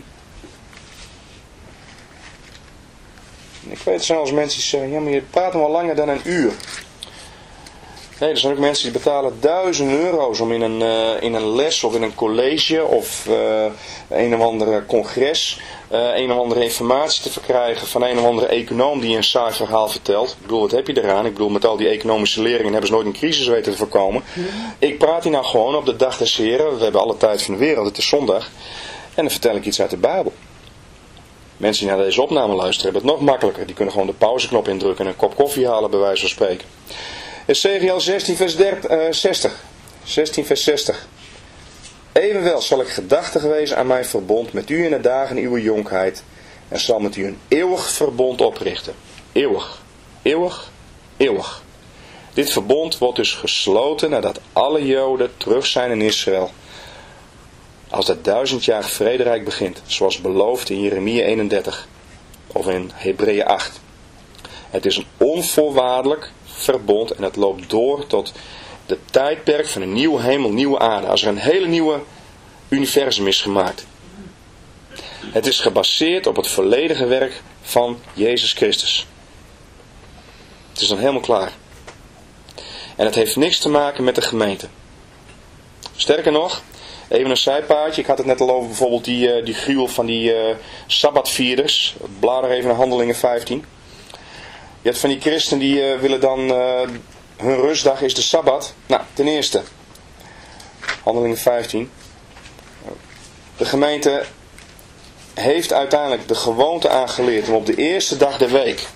Ik weet, er zijn als mensen die zeggen, ja, maar je praat wel langer dan een uur. Nee, er zijn ook mensen die betalen duizend euro's om in een, uh, in een les of in een college of uh, een of andere congres uh, een of andere informatie te verkrijgen van een of andere econoom die een saai verhaal vertelt. Ik bedoel, wat heb je eraan? Ik bedoel, met al die economische leringen hebben ze nooit een crisis weten te voorkomen. Ik praat hier nou gewoon op de dag des Heren. We hebben alle tijd van de wereld, het is zondag. En dan vertel ik iets uit de Bijbel. Mensen die naar deze opname luisteren hebben het nog makkelijker. Die kunnen gewoon de pauzeknop indrukken en een kop koffie halen bij wijze van spreken. Ezekiel zestien vers zestig. zestien vers zestig. Evenwel zal ik gedachtig wezen aan mijn verbond met u in de dagen uw jonkheid. En zal met u een eeuwig verbond oprichten. Eeuwig. Eeuwig. Eeuwig. Dit verbond wordt dus gesloten nadat alle Joden terug zijn in Israël. Als dat duizendjarig vrederijk begint, zoals beloofd in Jeremia eenendertig of in Hebreeën acht. Het is een onvoorwaardelijk verbond en het loopt door tot de tijdperk van een nieuwe hemel, nieuwe aarde. Als er een hele nieuwe universum is gemaakt. Het is gebaseerd op het volledige werk van Jezus Christus. Het is dan helemaal klaar. En het heeft niks te maken met de gemeente. Sterker nog, even een zijpaadje. Ik had het net al over bijvoorbeeld die, uh, die gruwel van die uh, Sabbatvierders. Blader even naar Handelingen vijftien. Je hebt van die christenen die uh, willen dan, uh, hun rustdag is de Sabbat. Nou, ten eerste, Handelingen vijftien. De gemeente heeft uiteindelijk de gewoonte aangeleerd om op de eerste dag der week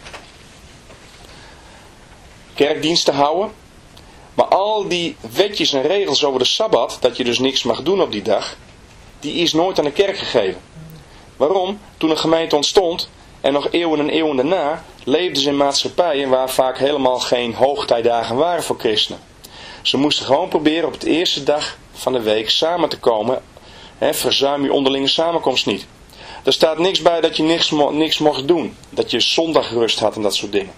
kerkdienst te houden. Maar al die wetjes en regels over de Sabbat, dat je dus niks mag doen op die dag, die is nooit aan de kerk gegeven. Waarom? Toen een gemeente ontstond, en nog eeuwen en eeuwen daarna, leefden ze in maatschappijen waar vaak helemaal geen hoogtijdagen waren voor christenen. Ze moesten gewoon proberen op de eerste dag van de week samen te komen. He, verzuim je onderlinge samenkomst niet. Er staat niks bij dat je niks, niks mocht doen. Dat je zondagrust had en dat soort dingen.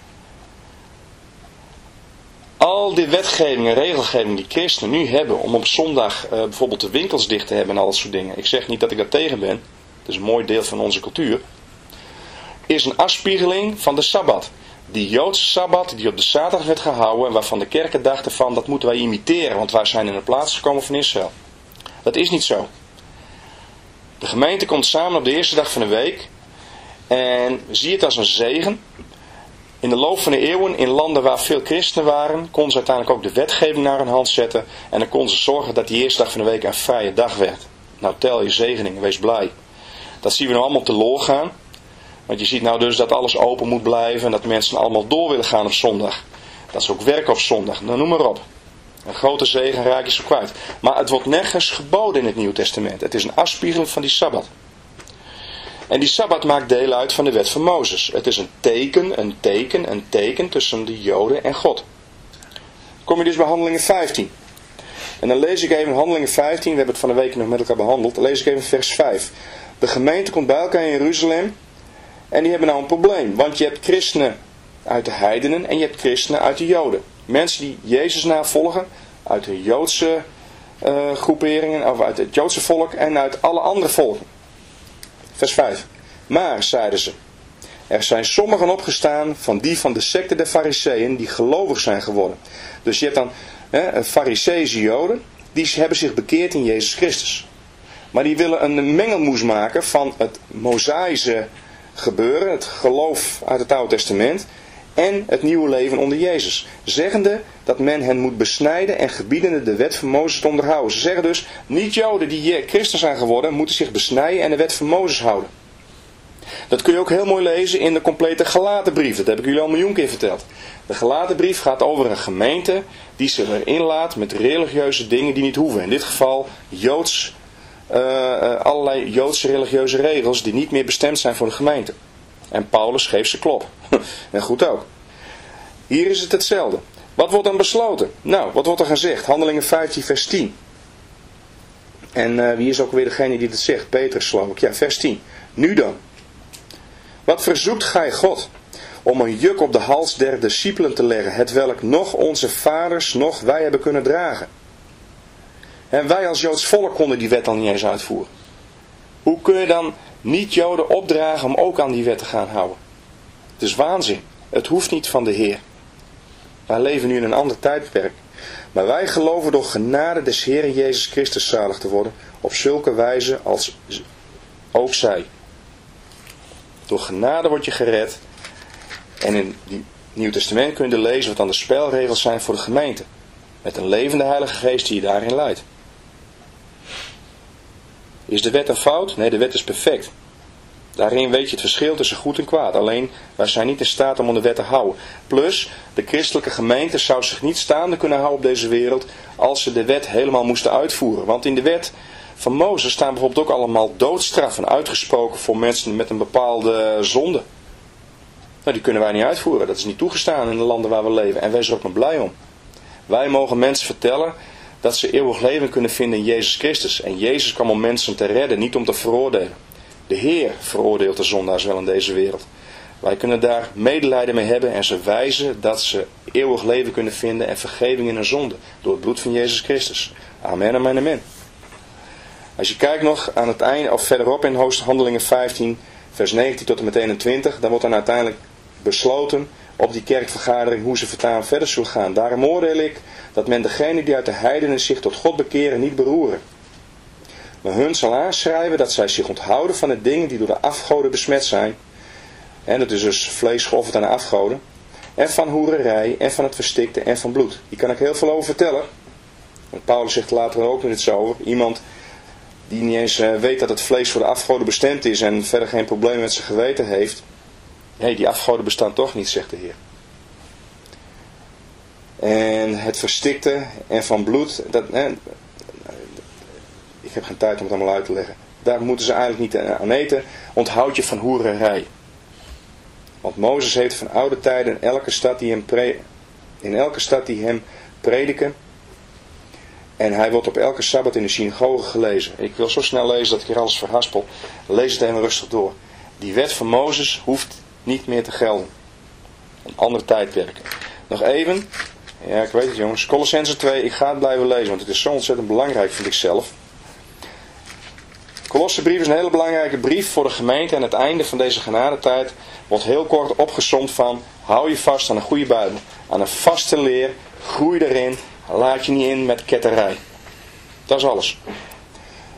Al die wetgeving en regelgeving die christenen nu hebben om op zondag uh, bijvoorbeeld de winkels dicht te hebben en al dat soort dingen. Ik zeg niet dat ik daar tegen ben. Het is een mooi deel van onze cultuur. Is een afspiegeling van de Sabbat. Die Joodse Sabbat die op de zaterdag werd gehouden en waarvan de kerken dachten van dat moeten wij imiteren, want wij zijn in de plaats gekomen van Israël. Dat is niet zo. De gemeente komt samen op de eerste dag van de week en zie het als een zegen. In de loop van de eeuwen, in landen waar veel christenen waren, konden ze uiteindelijk ook de wetgeving naar hun hand zetten. En dan konden ze zorgen dat die eerste dag van de week een vrije dag werd. Nou, tel je zegeningen, wees blij. Dat zien we nu allemaal teloor gaan. Want je ziet nou dus dat alles open moet blijven en dat mensen allemaal door willen gaan op zondag. Dat ze ook werken op zondag, nou, noem maar op. Een grote zegen raak je zo kwijt. Maar het wordt nergens geboden in het Nieuwe Testament. Het is een afspiegeling van die Sabbat. En die Sabbat maakt deel uit van de wet van Mozes. Het is een teken, een teken, een teken tussen de Joden en God. Kom je dus bij Handelingen vijftien. En dan lees ik even Handelingen vijftien, we hebben het van de week nog met elkaar behandeld. Dan lees ik even vers vijf. De gemeente komt bij elkaar in Jeruzalem. En die hebben nou een probleem. Want je hebt christenen uit de heidenen en je hebt christenen uit de Joden. Mensen die Jezus navolgen uit de Joodse uh, groeperingen, of uit het Joodse volk en uit alle andere volken. Vers vijf. Maar, zeiden ze, er zijn sommigen opgestaan van die van de secte der Farizeeën die gelovig zijn geworden. Dus je hebt dan hè, Farizeese Joden, die hebben zich bekeerd in Jezus Christus. Maar die willen een mengelmoes maken van het Mosaïsche gebeuren, het geloof uit het Oude Testament, en het nieuwe leven onder Jezus. Zeggende dat men hen moet besnijden en gebiedende de wet van Mozes te onderhouden. Ze zeggen dus, niet-Joden die christen zijn geworden, moeten zich besnijden en de wet van Mozes houden. Dat kun je ook heel mooi lezen in de complete Galatenbrief. Dat heb ik jullie al een miljoen keer verteld. De Galatenbrief gaat over een gemeente die zich erin laat met religieuze dingen die niet hoeven. In dit geval Joods, uh, allerlei Joodse religieuze regels die niet meer bestemd zijn voor de gemeente. En Paulus geeft ze klop. En goed ook. Hier is het hetzelfde. Wat wordt dan besloten? Nou, wat wordt er gezegd? Handelingen vijftien vers tien. En uh, wie is ook weer degene die het zegt? Petrus, geloof ik. Ja, vers tien. Nu dan. Wat verzoekt gij God? Om een juk op de hals der discipelen te leggen, hetwelk nog onze vaders, nog wij hebben kunnen dragen. En wij als Joods volk konden die wet dan niet eens uitvoeren. Hoe kun je dan niet-Joden opdragen om ook aan die wet te gaan houden? Het is waanzin. Het hoeft niet van de Heer. Wij leven nu in een ander tijdperk. Maar wij geloven door genade des Heeren Jezus Christus zalig te worden, op zulke wijze als ook zij. Door genade word je gered. En in het Nieuw Testament kun je lezen wat dan de spelregels zijn voor de gemeente. Met een levende Heilige Geest die je daarin leidt. Is de wet een fout? Nee, de wet is perfect. Daarin weet je het verschil tussen goed en kwaad. Alleen, wij zijn niet in staat om aan de wet te houden. Plus, de christelijke gemeente zou zich niet staande kunnen houden op deze wereld als ze de wet helemaal moesten uitvoeren. Want in de wet van Mozes staan bijvoorbeeld ook allemaal doodstraffen uitgesproken voor mensen met een bepaalde zonde. Nou, die kunnen wij niet uitvoeren. Dat is niet toegestaan in de landen waar we leven. En wees er ook maar blij om. Wij mogen mensen vertellen dat ze eeuwig leven kunnen vinden in Jezus Christus. En Jezus kwam om mensen te redden, niet om te veroordelen. De Heer veroordeelt de zondaars wel in deze wereld. Wij kunnen daar medelijden mee hebben en ze wijzen dat ze eeuwig leven kunnen vinden en vergeving in hun zonde. Door het bloed van Jezus Christus. Amen, amen, amen. Als je kijkt nog aan het einde, of verderop in Handelingen vijftien, vers negentien tot en met eenentwintig, dan wordt dan uiteindelijk besloten op die kerkvergadering hoe ze voortaan verder zullen gaan. Daarom oordeel ik dat men degene die uit de heidenen zich tot God bekeren niet beroeren. Maar hun zal aanschrijven dat zij zich onthouden van de dingen die door de afgoden besmet zijn. En dat is dus vlees geofferd aan de afgoden. En van hoererij, en van het verstikte, en van bloed. Hier kan ik heel veel over vertellen. Want Paulus zegt later ook iets over. Iemand die niet eens weet dat het vlees voor de afgoden bestemd is en verder geen probleem met zijn geweten heeft. Nee, die afgoden bestaan toch niet, zegt de Heer. En het verstikte en van bloed, dat, hè, ik heb geen tijd om het allemaal uit te leggen. Daar moeten ze eigenlijk niet aan eten. Onthoud je van hoererij. Want Mozes heeft van oude tijden in elke stad die hem, pre, in elke stad die hem prediken. En hij wordt op elke Sabbat in de synagoge gelezen. Ik wil zo snel lezen dat ik hier alles verhaspel. Lees het even rustig door. Die wet van Mozes hoeft niet meer te gelden. Een andere tijdperk. Nog even. Ja, ik weet het jongens. Colossenzen twee. Ik ga het blijven lezen. Want het is zo ontzettend belangrijk, vind ik zelf. Kolossenbrief is een hele belangrijke brief voor de gemeente. En het einde van deze genadetijd wordt heel kort opgesomd van: hou je vast aan een goede Bijbel. Aan een vaste leer. Groei erin. Laat je niet in met ketterij. Dat is alles.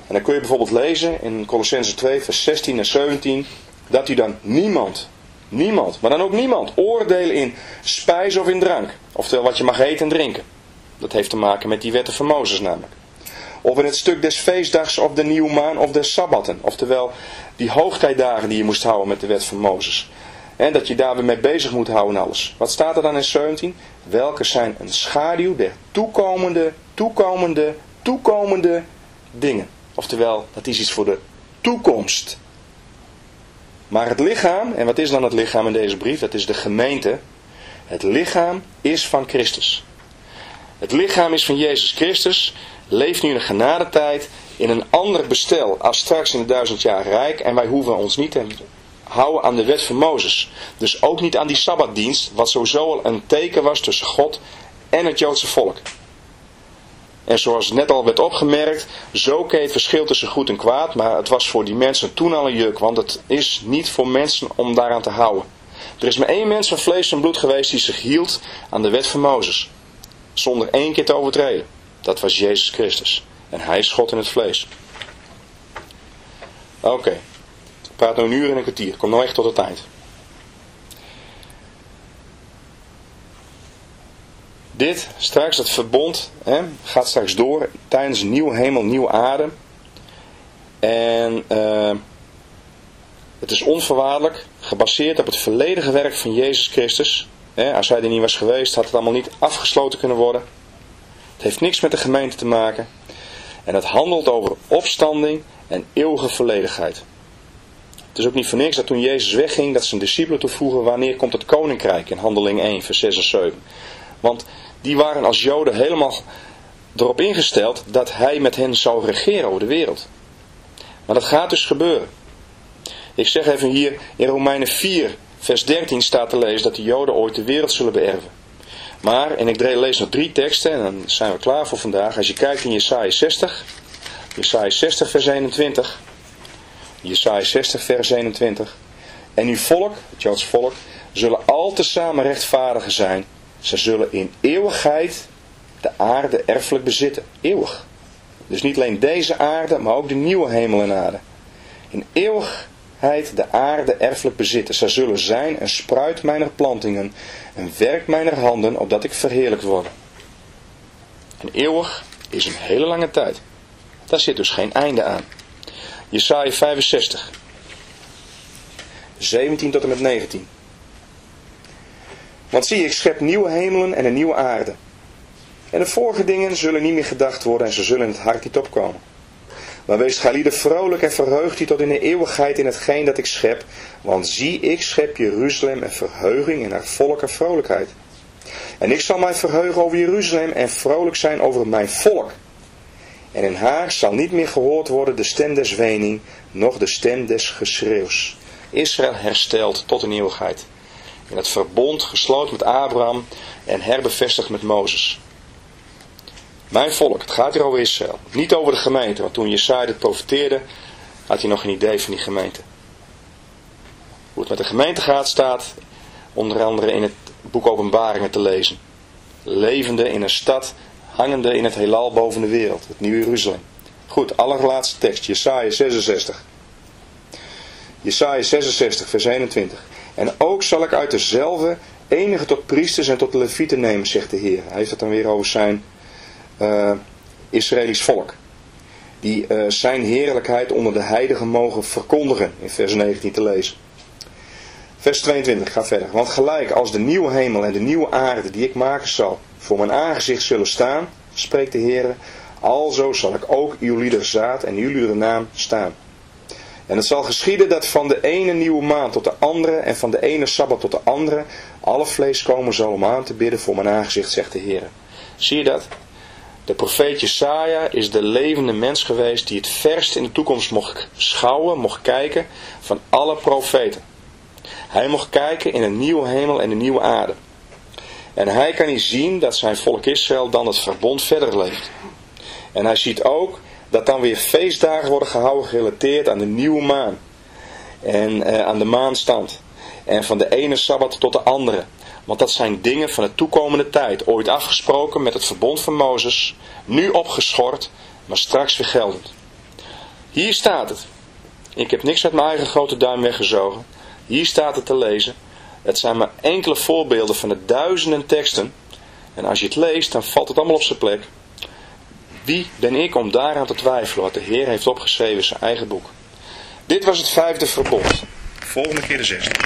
En dan kun je bijvoorbeeld lezen in Colossenzen twee vers zestien en zeventien, dat hij dan niemand, niemand, maar dan ook niemand, oordelen in spijs of in drank. Oftewel wat je mag eten en drinken. Dat heeft te maken met die wetten van Mozes namelijk. Of in het stuk des feestdags of de nieuwe maan of des sabbatten. Oftewel die hoogtijdagen die je moest houden met de wet van Mozes. En dat je daar weer mee bezig moet houden en alles. Wat staat er dan in zeventien? Welke zijn een schaduw der toekomende, toekomende, toekomende dingen. Oftewel, dat is iets voor de toekomst. Maar het lichaam, en wat is dan het lichaam in deze brief? Dat is de gemeente. Het lichaam is van Christus. Het lichaam is van Jezus Christus. Leeft nu in de genadetijd in een ander bestel als straks in het duizend jaar rijk. En wij hoeven ons niet te houden aan de wet van Mozes. Dus ook niet aan die sabbatdienst, wat sowieso al een teken was tussen God en het Joodse volk. En zoals net al werd opgemerkt, zo ken je het verschil tussen goed en kwaad. Maar het was voor die mensen toen al een juk, want het is niet voor mensen om daaraan te houden. Er is maar één mens van vlees en bloed geweest die zich hield aan de wet van Mozes. Zonder één keer te overtreden. Dat was Jezus Christus. En hij is God in het vlees. Oké. Okay. Ik praat nu een uur en een kwartier. Kom nou echt tot het eind. Dit, straks het verbond, hè, gaat straks door tijdens een nieuwe hemel, nieuwe aarde. En uh, het is onvoorwaardelijk, gebaseerd op het volledige werk van Jezus Christus. Hè, als hij er niet was geweest, had het allemaal niet afgesloten kunnen worden. Het heeft niks met de gemeente te maken. En het handelt over opstanding en eeuwige volledigheid. Het is ook niet voor niks dat toen Jezus wegging, dat zijn discipelen toen vroegen, wanneer komt het koninkrijk? In Handeling één, vers zes en zeven. Want die waren als Joden helemaal erop ingesteld dat hij met hen zou regeren over de wereld. Maar dat gaat dus gebeuren. Ik zeg even hier, in Romeinen vier, vers dertien staat te lezen dat de Joden ooit de wereld zullen beërven. Maar, en ik lees nog drie teksten en dan zijn we klaar voor vandaag. Als je kijkt in Jesaja zestig, Jesaja zestig vers eenentwintig, Jesaja zestig vers eenentwintig. En uw volk, het Joods volk, zullen al tezamen rechtvaardigen zijn. Ze zullen in eeuwigheid de aarde erfelijk bezitten. Eeuwig. Dus niet alleen deze aarde, maar ook de nieuwe hemel en aarde. In eeuwigheid de aarde erfelijk bezitten. Zij zullen zijn een spruit mijner plantingen, een werk mijner handen, opdat ik verheerlijkt word. En eeuwig is een hele lange tijd. Daar zit dus geen einde aan. Jesaja vijfenzestig. zeventien tot en met negentien. Want zie, ik schep nieuwe hemelen en een nieuwe aarde. En de vorige dingen zullen niet meer gedacht worden en ze zullen in het hart niet opkomen. Maar wees gelieden vrolijk en verheugt u tot in de eeuwigheid in hetgeen dat ik schep. Want zie, ik schep Jeruzalem en verheuging en haar volk en vrolijkheid. En ik zal mij verheugen over Jeruzalem en vrolijk zijn over mijn volk. En in haar zal niet meer gehoord worden de stem des wening, noch de stem des geschreeuws. Israël hersteld tot in eeuwigheid. In het verbond gesloten met Abraham en herbevestigd met Mozes. Mijn volk, het gaat hier over Israël. Niet over de gemeente, want toen Jesaja dit profeteerde, had hij nog geen idee van die gemeente. Hoe het met de gemeente gaat, staat onder andere in het boek Openbaringen te lezen. Levende in een stad, hangende in het heelal boven de wereld, het Nieuwe Jeruzalem. Goed, allerlaatste tekst, Jesaja zesenzestig. Jesaja zesenzestig, vers eenentwintig. En ook zal ik uit dezelfde enige tot priesters en tot levieten nemen, zegt de Heer. Hij heeft het dan weer over zijn uh, Israëlisch volk. Die uh, zijn heerlijkheid onder de heidenen mogen verkondigen. In vers negentien te lezen. Vers tweeëntwintig, ga verder. Want gelijk als de nieuwe hemel en de nieuwe aarde die ik maken zal, voor mijn aangezicht zullen staan, spreekt de Heer, alzo zal ik ook uw lieder zaad en uw lieder naam staan. En het zal geschieden dat van de ene nieuwe maand tot de andere en van de ene sabbat tot de andere alle vlees komen zal om aan te bidden voor mijn aangezicht, zegt de Heer. Zie je dat? De profeet Jesaja is de levende mens geweest die het verst in de toekomst mocht schouwen, mocht kijken van alle profeten. Hij mocht kijken in een nieuwe hemel en een nieuwe aarde. En hij kan hier zien dat zijn volk Israël dan het verbond verder leeft. En hij ziet ook dat dan weer feestdagen worden gehouden gerelateerd aan de nieuwe maan. En uh, aan de maanstand. En van de ene sabbat tot de andere. Want dat zijn dingen van de toekomende tijd. Ooit afgesproken met het verbond van Mozes. Nu opgeschort, maar straks weer geldend. Hier staat het. Ik heb niks uit mijn eigen grote duim weggezogen. Hier staat het te lezen. Het zijn maar enkele voorbeelden van de duizenden teksten. En als je het leest, dan valt het allemaal op zijn plek. Wie ben ik om daaraan te twijfelen wat de Heer heeft opgeschreven in zijn eigen boek? Dit was het vijfde verbond. Volgende keer de zesde.